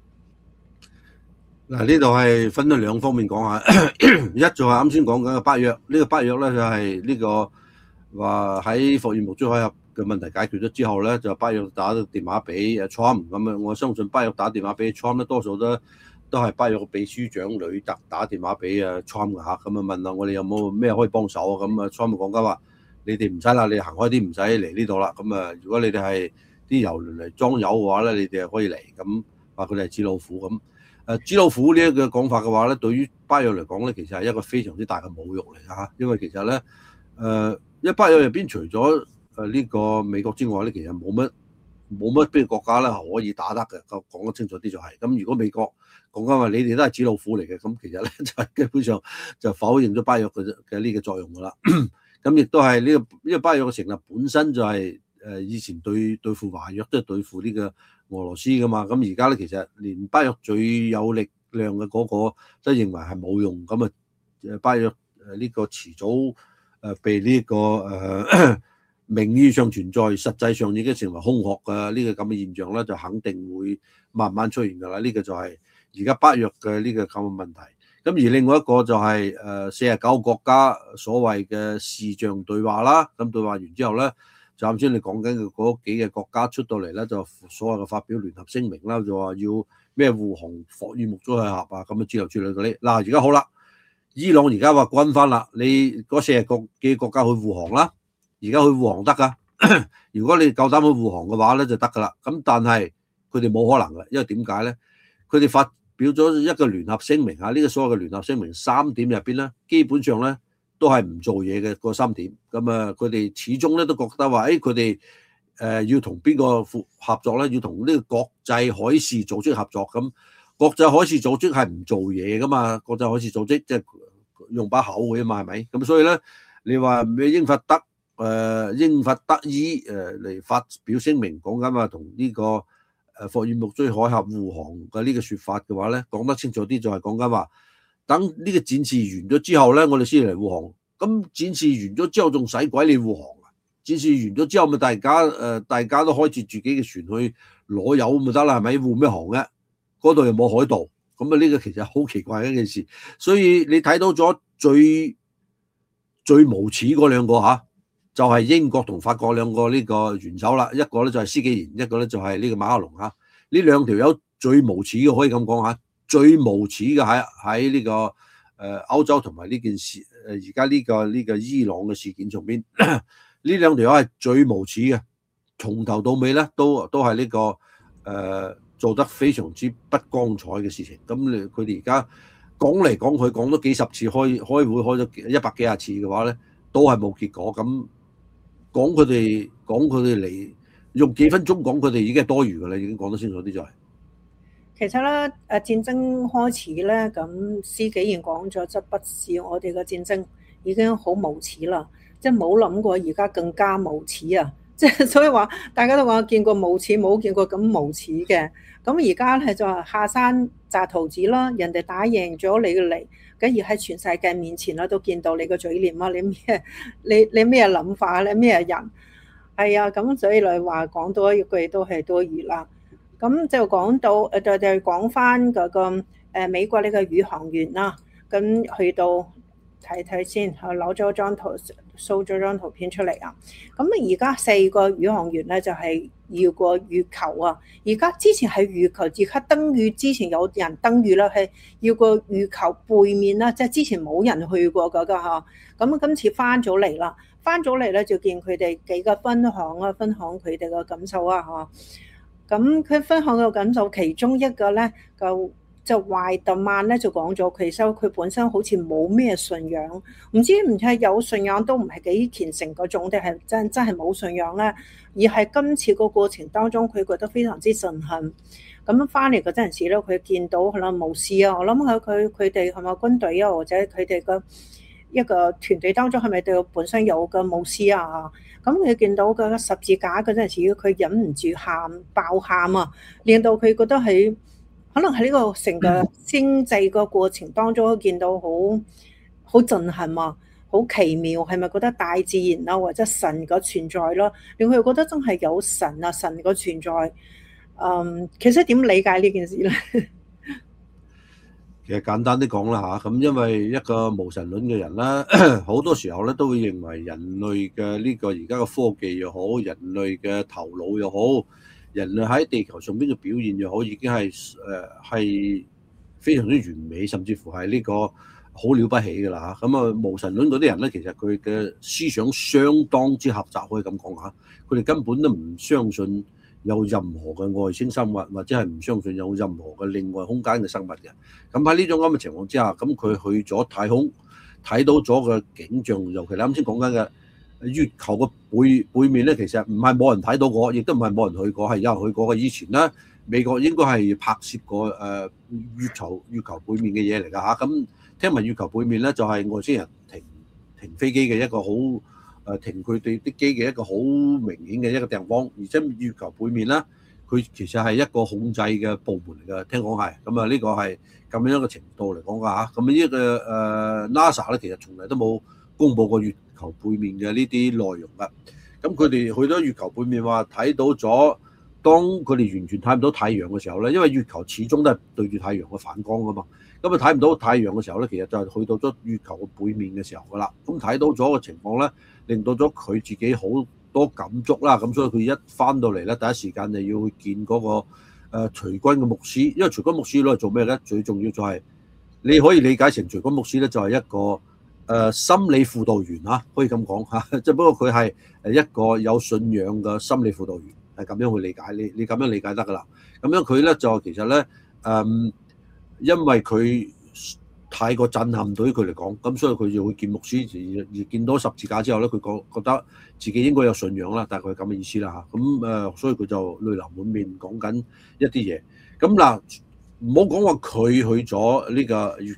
嗱，呢度係分咗兩方面講下，一就係啱先講緊嘅北約，呢、這個北約咧就係呢個話喺霍爾木茲海峽嘅問題解決咗之後咧，就北約打咗電話俾阿 Trump 咁樣，我相信北約打電話俾 Trump 咧，多數都都係北約嘅秘書長呂特打電話俾阿 Trump 嘅嚇，咁啊問下我哋有冇咩可以幫手啊？咁啊 Trump 講緊話，你哋唔使啦，你行開啲，唔使嚟呢度啦。咁啊，如果你哋係啲油輪嚟裝油嘅話咧，你哋可以嚟。咁話佢哋係紙老虎咁。誒紙老虎呢一個講法嘅話咧，對於北約嚟講咧，其實係一個非常之大嘅侮辱嚟嚇，因為其實咧，誒、呃，因為北約入邊除咗誒呢個美國之外咧，其實冇乜冇乜邊個國家咧可以打得嘅，講講得清楚啲就係、是。咁如果美國講緊話你哋都係紙老虎嚟嘅，咁其實咧就係基本上就否認咗北約嘅嘅呢個作用㗎啦。咁亦都係呢個，因為北約嘅成立本身就係誒以前對對付華約，即係對付呢個俄羅斯㗎嘛。咁而家咧其實連北約最有力量嘅嗰個都認為係冇用，咁啊誒北約誒呢個遲早誒被呢個誒名義上存在，實際上已經成為空殼嘅呢個咁嘅現象咧，就肯定會慢慢出現㗎啦。呢個就係而家北約嘅呢個咁嘅問題。咁而另外一個就係誒四十九個國家所謂嘅視像對話啦，咁對話完之後咧，就啱先你講緊嘅嗰幾個國家出到嚟咧，就所謂嘅發表聯合聲明啦，就話要咩護航霍爾木茲海峽啊，咁啊之類之類嗰啲。嗱而家好啦，伊朗而家話軍翻啦，你嗰四十個幾個國家去護航啦，而家去護航得噶。如果你夠膽去護航嘅話咧，就得噶啦。咁但係佢哋冇可能嘅，因為點解咧？佢哋發表咗一個聯合聲明啊！呢個所謂嘅聯合聲明三點入邊咧，基本上咧都係唔做嘢嘅嗰三點。咁啊，佢哋始終咧都覺得話，誒佢哋誒要同邊個合作咧？要同呢個國際海事組織合作。咁國際海事組織係唔做嘢噶嘛？國際海事組織即係用把口嘅嘛，係咪？咁所以咧，你話咩英法德誒英法德意誒嚟發表聲明，講緊話同呢個誒霍爾木茲海峽護航嘅呢個説法嘅話咧，講得清楚啲就係講緊話，等呢個戰事完咗之後咧，我哋先嚟護航。咁戰事完咗之後，仲使鬼你護航啊？戰事完咗之後，咪大家誒、呃、大家都開住自己嘅船去攞油咪得啦，係咪？護咩航嘅？嗰度又冇海盜，咁啊呢個其實好奇怪嘅一件事。所以你睇到咗最最無恥嗰兩個嚇、啊，就係、是、英國同法國兩個呢個元首啦。一個咧就係施紀賢，一個咧就係呢個馬克龍嚇。呢兩條友最無恥嘅，可以咁講嚇，最無恥嘅喺喺呢個誒、呃、歐洲同埋呢件事誒而家呢個呢、這個伊朗嘅事件上邊，呢兩條友係最無恥嘅，從頭到尾咧都都係呢、這個誒、呃、做得非常之不光彩嘅事情。咁你佢哋而家講嚟講去講咗幾十次開開會開咗一百幾廿次嘅話咧，都係冇結果。咁講佢哋講佢哋嚟用幾分鐘講佢哋已經係多餘㗎啦，已經講得清楚啲就係、是。 其實咧，誒戰爭開始咧，咁施紀賢講咗，即不是我哋嘅戰爭已經好無恥啦，即係冇諗過而家更加無恥啊！即係所以話，大家都話見過無恥，冇見過咁無恥嘅。咁而家咧就話下山摘桃子啦，人哋打贏咗你嘅嚟，咁而喺全世界面前咧都見到你個嘴臉啊！你咩？你你咩諗法？你咩人？係啊，咁所以你話講多一句都係多餘啦。咁就講到誒，就就講翻嗰個誒美國呢個宇航員啦。咁去到睇睇先，攞咗張圖，show 咗張圖片出嚟啊。咁而家四個宇航員咧就係要過月球啊。而家之前喺月球，而家登月之前有人登月啦，係要過月球背面啦，即係之前冇人去過嗰個嚇。咁今次翻咗嚟啦，翻咗嚟咧就見佢哋幾個分享啊，分享佢哋嘅感受啊嚇。咁佢分享嘅感受，其中一個咧就就懷特曼咧就講咗，其實佢本身好似冇咩信仰，唔知唔係有信仰都唔係幾虔誠嗰種，定係真真係冇信仰咧？而係今次個過程當中，佢覺得非常之震撼。咁翻嚟嗰陣時咧，佢見到可能巫師啊，我諗佢佢佢哋係咪軍隊啊，或者佢哋個一個團隊當中係咪對本身有個巫師啊？咁佢見到個十字架嗰陣時，佢忍唔住喊爆喊啊，令到佢覺得係可能喺呢個成個經濟個過程當中見到好好震撼啊，好奇妙，係咪覺得大自然啊或者神個存在咯，令佢覺得真係有神啊，神個存在。嗯，其實點理解呢件事咧？ 其實簡單啲講啦嚇，咁因為一個無神論嘅人啦，好多時候咧都會認為人類嘅呢個而家嘅科技又好，人類嘅頭腦又好，人類喺地球上邊嘅表現又好，已經係誒係非常之完美，甚至乎係呢個好了不起㗎啦嚇。咁啊無神論嗰啲人咧，其實佢嘅思想相當之狹窄，可以咁講嚇。佢哋根本都唔相信有任何嘅外星生物，或者係唔相信有任何嘅另外空間嘅生物嘅。咁喺呢種咁嘅情況之下，咁佢去咗太空，睇到咗個景象，尤其你啱先講緊嘅月球嘅背背面咧，其實唔係冇人睇到過，亦都唔係冇人去過，係有人去過嘅。以前咧，美國應該係拍攝過誒月球月球背面嘅嘢嚟㗎嚇。咁聽聞月球背面咧就係外星人停停飛機嘅一個好誒停佢哋啲機嘅一個好明顯嘅一個地方，而且月球背面咧，佢其實係一個控制嘅部門嚟㗎，聽講係咁啊。呢個係咁樣一個程度嚟講㗎嚇。咁呢個誒 NASA 咧，其實從嚟都冇公佈過月球背面嘅呢啲內容㗎。咁佢哋去咗月球背面話睇到咗，當佢哋完全睇唔到太陽嘅時候咧，因為月球始終都係對住太陽嘅反光㗎嘛。咁啊睇唔到太陽嘅時候咧，其實就係去到咗月球嘅背面嘅時候㗎啦。咁睇到咗嘅情況咧，令到咗佢自己好多感觸啦。咁所以佢一翻到嚟咧，第一時間就要去見嗰個誒隨軍嘅牧師，因為隨軍牧師攞嚟做咩咧？最重要就係你可以理解成隨軍牧師咧，就係一個誒心理輔導員嚇，可以咁講嚇。即係不過佢係誒一個有信仰嘅心理輔導員，係咁樣去理解。你你咁樣理解得㗎啦。咁樣佢咧就其實咧誒。嗯因為佢太過震撼對於佢嚟講，咁所以佢就會見牧師，而而見到十字架之後咧，佢覺覺得自己應該有信仰啦，大概係咁嘅意思啦嚇。咁誒，所以佢就淚流滿面講緊一啲嘢。咁嗱，唔好講話佢去咗呢個月球，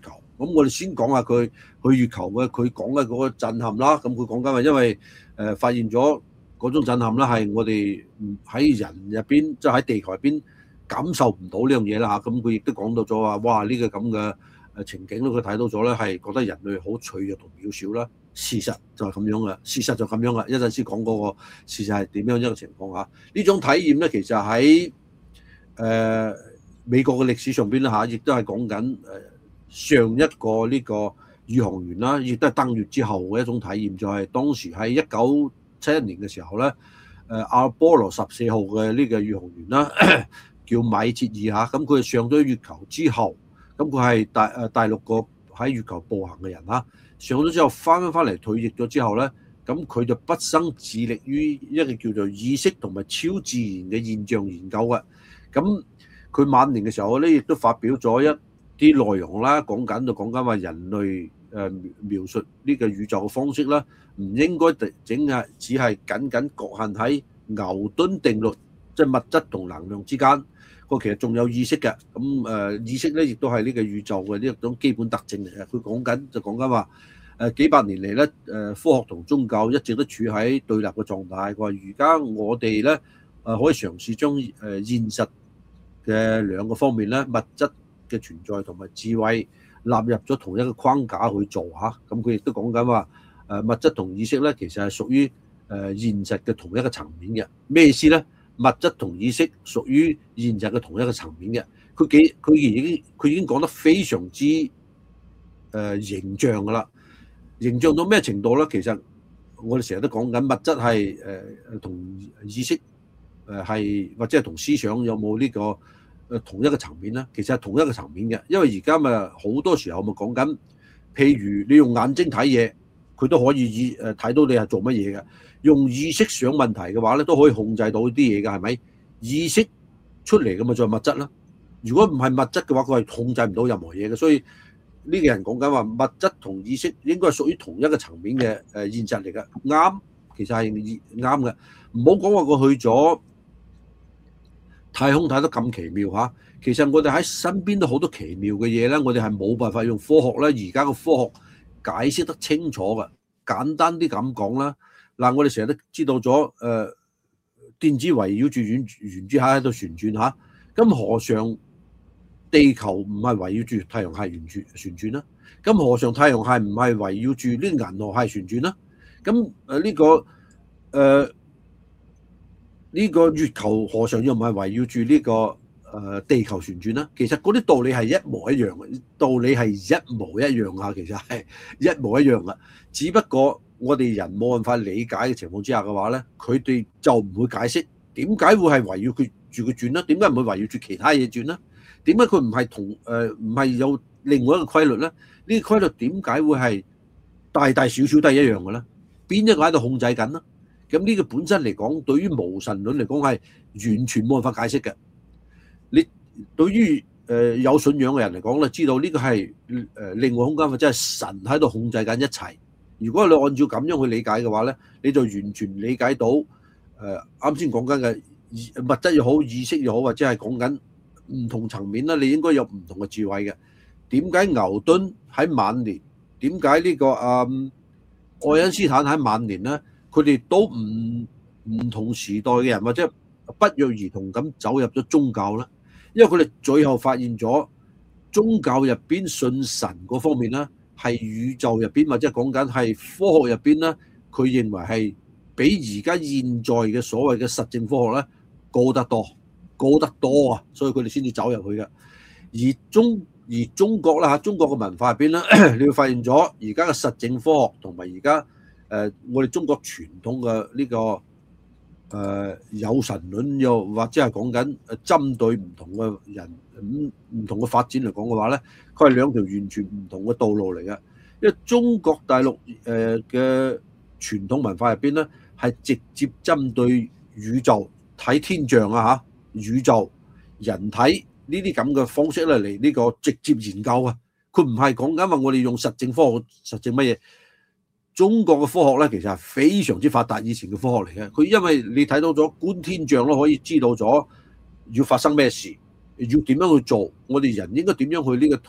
咁我哋先講下佢去月球嘅佢講嘅嗰個震撼啦。咁佢講緊話，因為誒、呃、發現咗嗰種震撼啦，係我哋喺人入邊，即係喺地球入邊感受唔到呢樣嘢啦嚇。咁佢亦都講到咗話，哇！呢、這個咁嘅誒情景咧，佢睇到咗咧，係覺得人類好脆弱同渺小啦。事實就係咁樣嘅，事實就咁樣嘅。一陣先講嗰個事實係點樣一個情況嚇。呢種體驗咧，其實喺誒、呃、美國嘅歷史上邊啦嚇，亦都係講緊誒上一個呢個宇航員啦，亦都係登月之後嘅一種體驗，就係、是、當時喺一九七一年嘅時候咧，誒阿波羅十四號嘅呢個宇航員啦，叫米切爾嚇，咁佢上咗月球之後，咁佢係大誒大陸個喺月球步行嘅人啦。上咗之後翻翻翻嚟退役咗之後咧，咁佢就畢生致力於一個叫做意識同埋超自然嘅現象研究嘅。咁佢晚年嘅時候咧，亦都發表咗一啲內容啦，講緊就講緊話人類誒描述呢個宇宙嘅方式啦，唔應該整係只係僅僅局限喺牛頓定律，即係物質同能量之間。個其實仲有意識嘅，咁誒意識咧亦都係呢個宇宙嘅呢一種基本特徵嚟嘅。佢講緊就講緊話誒幾百年嚟咧，誒科學同宗教一直都處喺對立嘅狀態。佢話而家我哋咧誒可以嘗試將誒現實嘅兩個方面咧，物質嘅存在同埋智慧納入咗同一個框架去做嚇。咁佢亦都講緊話誒物質同意識咧，其實係屬於誒現實嘅同一個層面嘅。咩意思咧？物質同意識屬於現實嘅同一個層面嘅。佢幾佢已經佢已經講得非常之誒、呃、形象㗎啦。形象到咩程度咧？其實我哋成日都講緊物質係誒同意識誒係或者係同思想有冇呢個誒同一個層面咧？其實係同一個層面嘅，因為而家咪好多時候咪講緊，譬如你用眼睛睇嘢，佢都可以以誒睇到你係做乜嘢嘅。用意識想問題嘅話咧，都可以控制到啲嘢㗎，係咪？意識出嚟嘅咪就係物質啦。如果唔係物質嘅話，佢係控制唔到任何嘢嘅。所以呢個人講緊話，物質同意識應該係屬於同一個層面嘅誒現實嚟嘅。啱，其實係啱嘅。唔好講話佢去咗太空睇得咁奇妙嚇。其實我哋喺身邊都好多奇妙嘅嘢咧，我哋係冇辦法用科學咧，而家嘅科學解釋得清楚嘅。簡單啲咁講啦。嗱，我哋成日都知道咗，誒、呃、電子圍繞住圓圓珠喺度旋轉嚇，咁何嘗地球唔係圍繞住太陽系旋轉旋轉啦？咁何嘗太陽系唔係圍繞住呢個銀河系旋轉啦？咁誒呢個誒呢、呃這個月球何嘗又唔係圍繞住呢個誒、呃、地球旋轉啦？其實嗰啲道理係一模一樣嘅，道理係一模一樣啊！其實係一模一樣嘅，只不過我哋人冇辦法理解嘅情況之下嘅話咧，佢哋就唔會解釋點解會係圍繞佢住佢轉咧？點解唔會圍繞住其他嘢轉咧？點解佢唔係同誒唔係有另外一個規律咧？呢個規律點解會係大大小小都係一樣嘅咧？邊一個喺度控制緊咧？咁呢個本身嚟講，對於無神論嚟講係完全冇辦法解釋嘅。你對於誒有信仰嘅人嚟講咧，知道呢個係誒另外空間或者係神喺度控制緊一切。如果你按照咁樣去理解嘅話咧，你就完全理解到誒啱先講緊嘅物質又好、意識又好，或者係講緊唔同層面啦，你應該有唔同嘅智慧嘅。點解牛頓喺晚年？點解呢個啊、嗯、愛因斯坦喺晚年咧？佢哋都唔唔同時代嘅人，或者不約而同咁走入咗宗教咧？因為佢哋最後發現咗宗教入邊信神嗰方面咧，係宇宙入邊或者講緊係科學入邊咧，佢認為係比而家現在嘅所謂嘅實證科學咧高得多，高得多啊！所以佢哋先至走入去嘅。而中而中國啦嚇，中國嘅文化入邊咧，你會發現咗而家嘅實證科學同埋而家誒我哋中國傳統嘅呢、這個誒、呃、有神論，又或者係講緊誒針對唔同嘅人咁唔同嘅發展嚟講嘅話咧，佢係兩條完全唔同嘅道路嚟嘅。因為中國大陸誒嘅傳統文化入邊咧，係直接針對宇宙睇天象啊嚇，宇宙人體呢啲咁嘅方式咧嚟呢個直接研究啊。佢唔係講緊話我哋用實證科學實證乜嘢。中國嘅科學咧，其實係非常之發達，以前嘅科學嚟嘅。佢因為你睇到咗觀天象咯，可以知道咗要發生咩事，要點樣去做，我哋人應該點樣去呢個同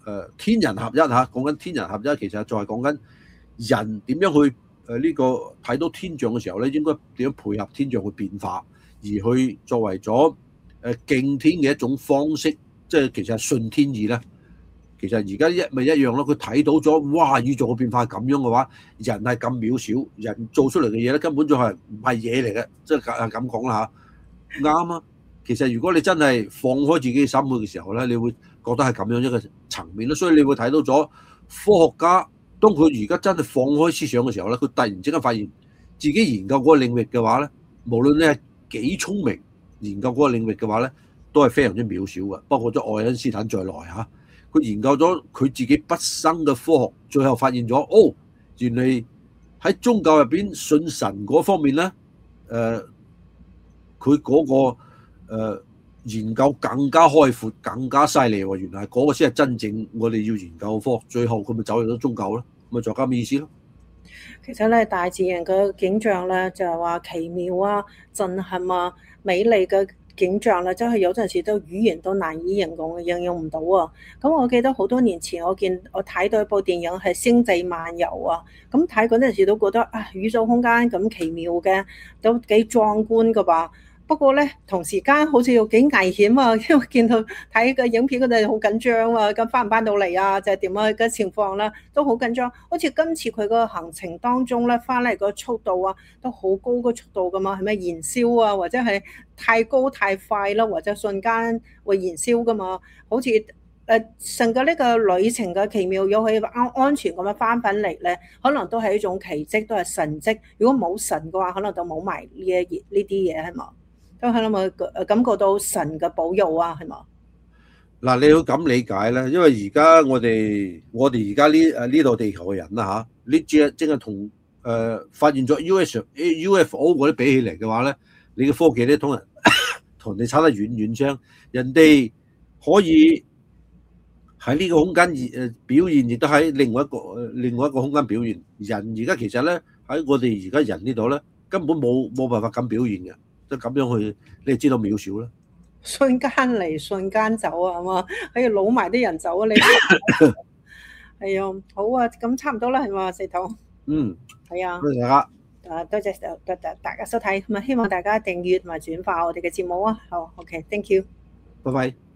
誒天人合一嚇，講緊天人合一，其實就係講緊人點樣去誒呢個睇到天象嘅時候咧，應該點樣配合天象嘅變化，而去作為咗誒敬天嘅一種方式，即係其實係順天意咧。其實而家一咪一樣咯，佢睇到咗，哇！宇宙嘅變化係咁樣嘅話，人係咁渺小，人做出嚟嘅嘢咧根本就係唔係嘢嚟嘅，即係係咁講啦嚇，啱啊！其實如果你真係放開自己嘅心去嘅時候咧，你會覺得係咁樣一個層面咯，所以你會睇到咗科學家當佢而家真係放開思想嘅時候咧，佢突然之間發現自己研究嗰個領域嘅話咧，無論你係幾聰明，研究嗰個領域嘅話咧，都係非常之渺小嘅，包括咗愛因斯坦在內嚇。佢研究咗佢自己畢生嘅科學，最後發現咗，哦，原來喺宗教入邊信神嗰方面咧，誒佢嗰個誒、呃、研究更加開闊，更加犀利喎！原來嗰個先係真正我哋要研究嘅科學。最後佢咪走入咗宗教咯，咪就係咁嘅意思咯。 其實咧，大自然嘅景象咧，就係話奇妙啊、震撼啊、美麗嘅景象咧，真係有陣時都語言都難以形容，形容唔到啊！咁我記得好多年前，我見我睇到一部電影係《星際漫遊》啊，咁睇嗰陣時都覺得啊，宇宙空間咁奇妙嘅，都幾壯觀噶吧。不過咧，同時間好似又幾危險啊，因為見到睇個影片嗰陣好緊張啊，咁翻唔翻到嚟啊，就係點啊嘅情況啦，都好緊張。好似今次佢個行程當中咧，翻嚟個速度啊，都好高個速度噶嘛，係咪燃燒啊，或者係太高太快啦，或者瞬間會燃燒噶嘛？好似誒成個呢個旅程嘅奇妙，有佢安安全咁樣翻返嚟咧，可能都係一種奇蹟，都係神蹟。如果冇神嘅話，可能就冇埋呢一呢啲嘢係嘛？都係咪感覺到神嘅保佑啊？係嘛？ 嗱，你要咁理解咧，因為而家我哋我哋而家呢誒呢度地球嘅人啦嚇，你只係淨係同誒發現咗 U S U F O 嗰啲比起嚟嘅話咧，你嘅科技咧同人同你差得遠遠相。人哋可以喺呢個空間誒表現，亦都喺另外一個另外一個空間表現。人而家其實咧喺我哋而家人呢度咧，根本冇冇辦法咁表現嘅。即咁樣去，你就知道渺小啦。 瞬間嚟，瞬間走啊，係嘛？可以攞埋啲人走啊！你係啊，好啊，咁差唔多啦，係嘛，四頭。 嗯， 係啊。 多謝大家。 誒，多謝多謝大家收睇，咁啊，希望大家訂閱同埋轉發我哋嘅節目啊。好，OK，thank you。 拜拜。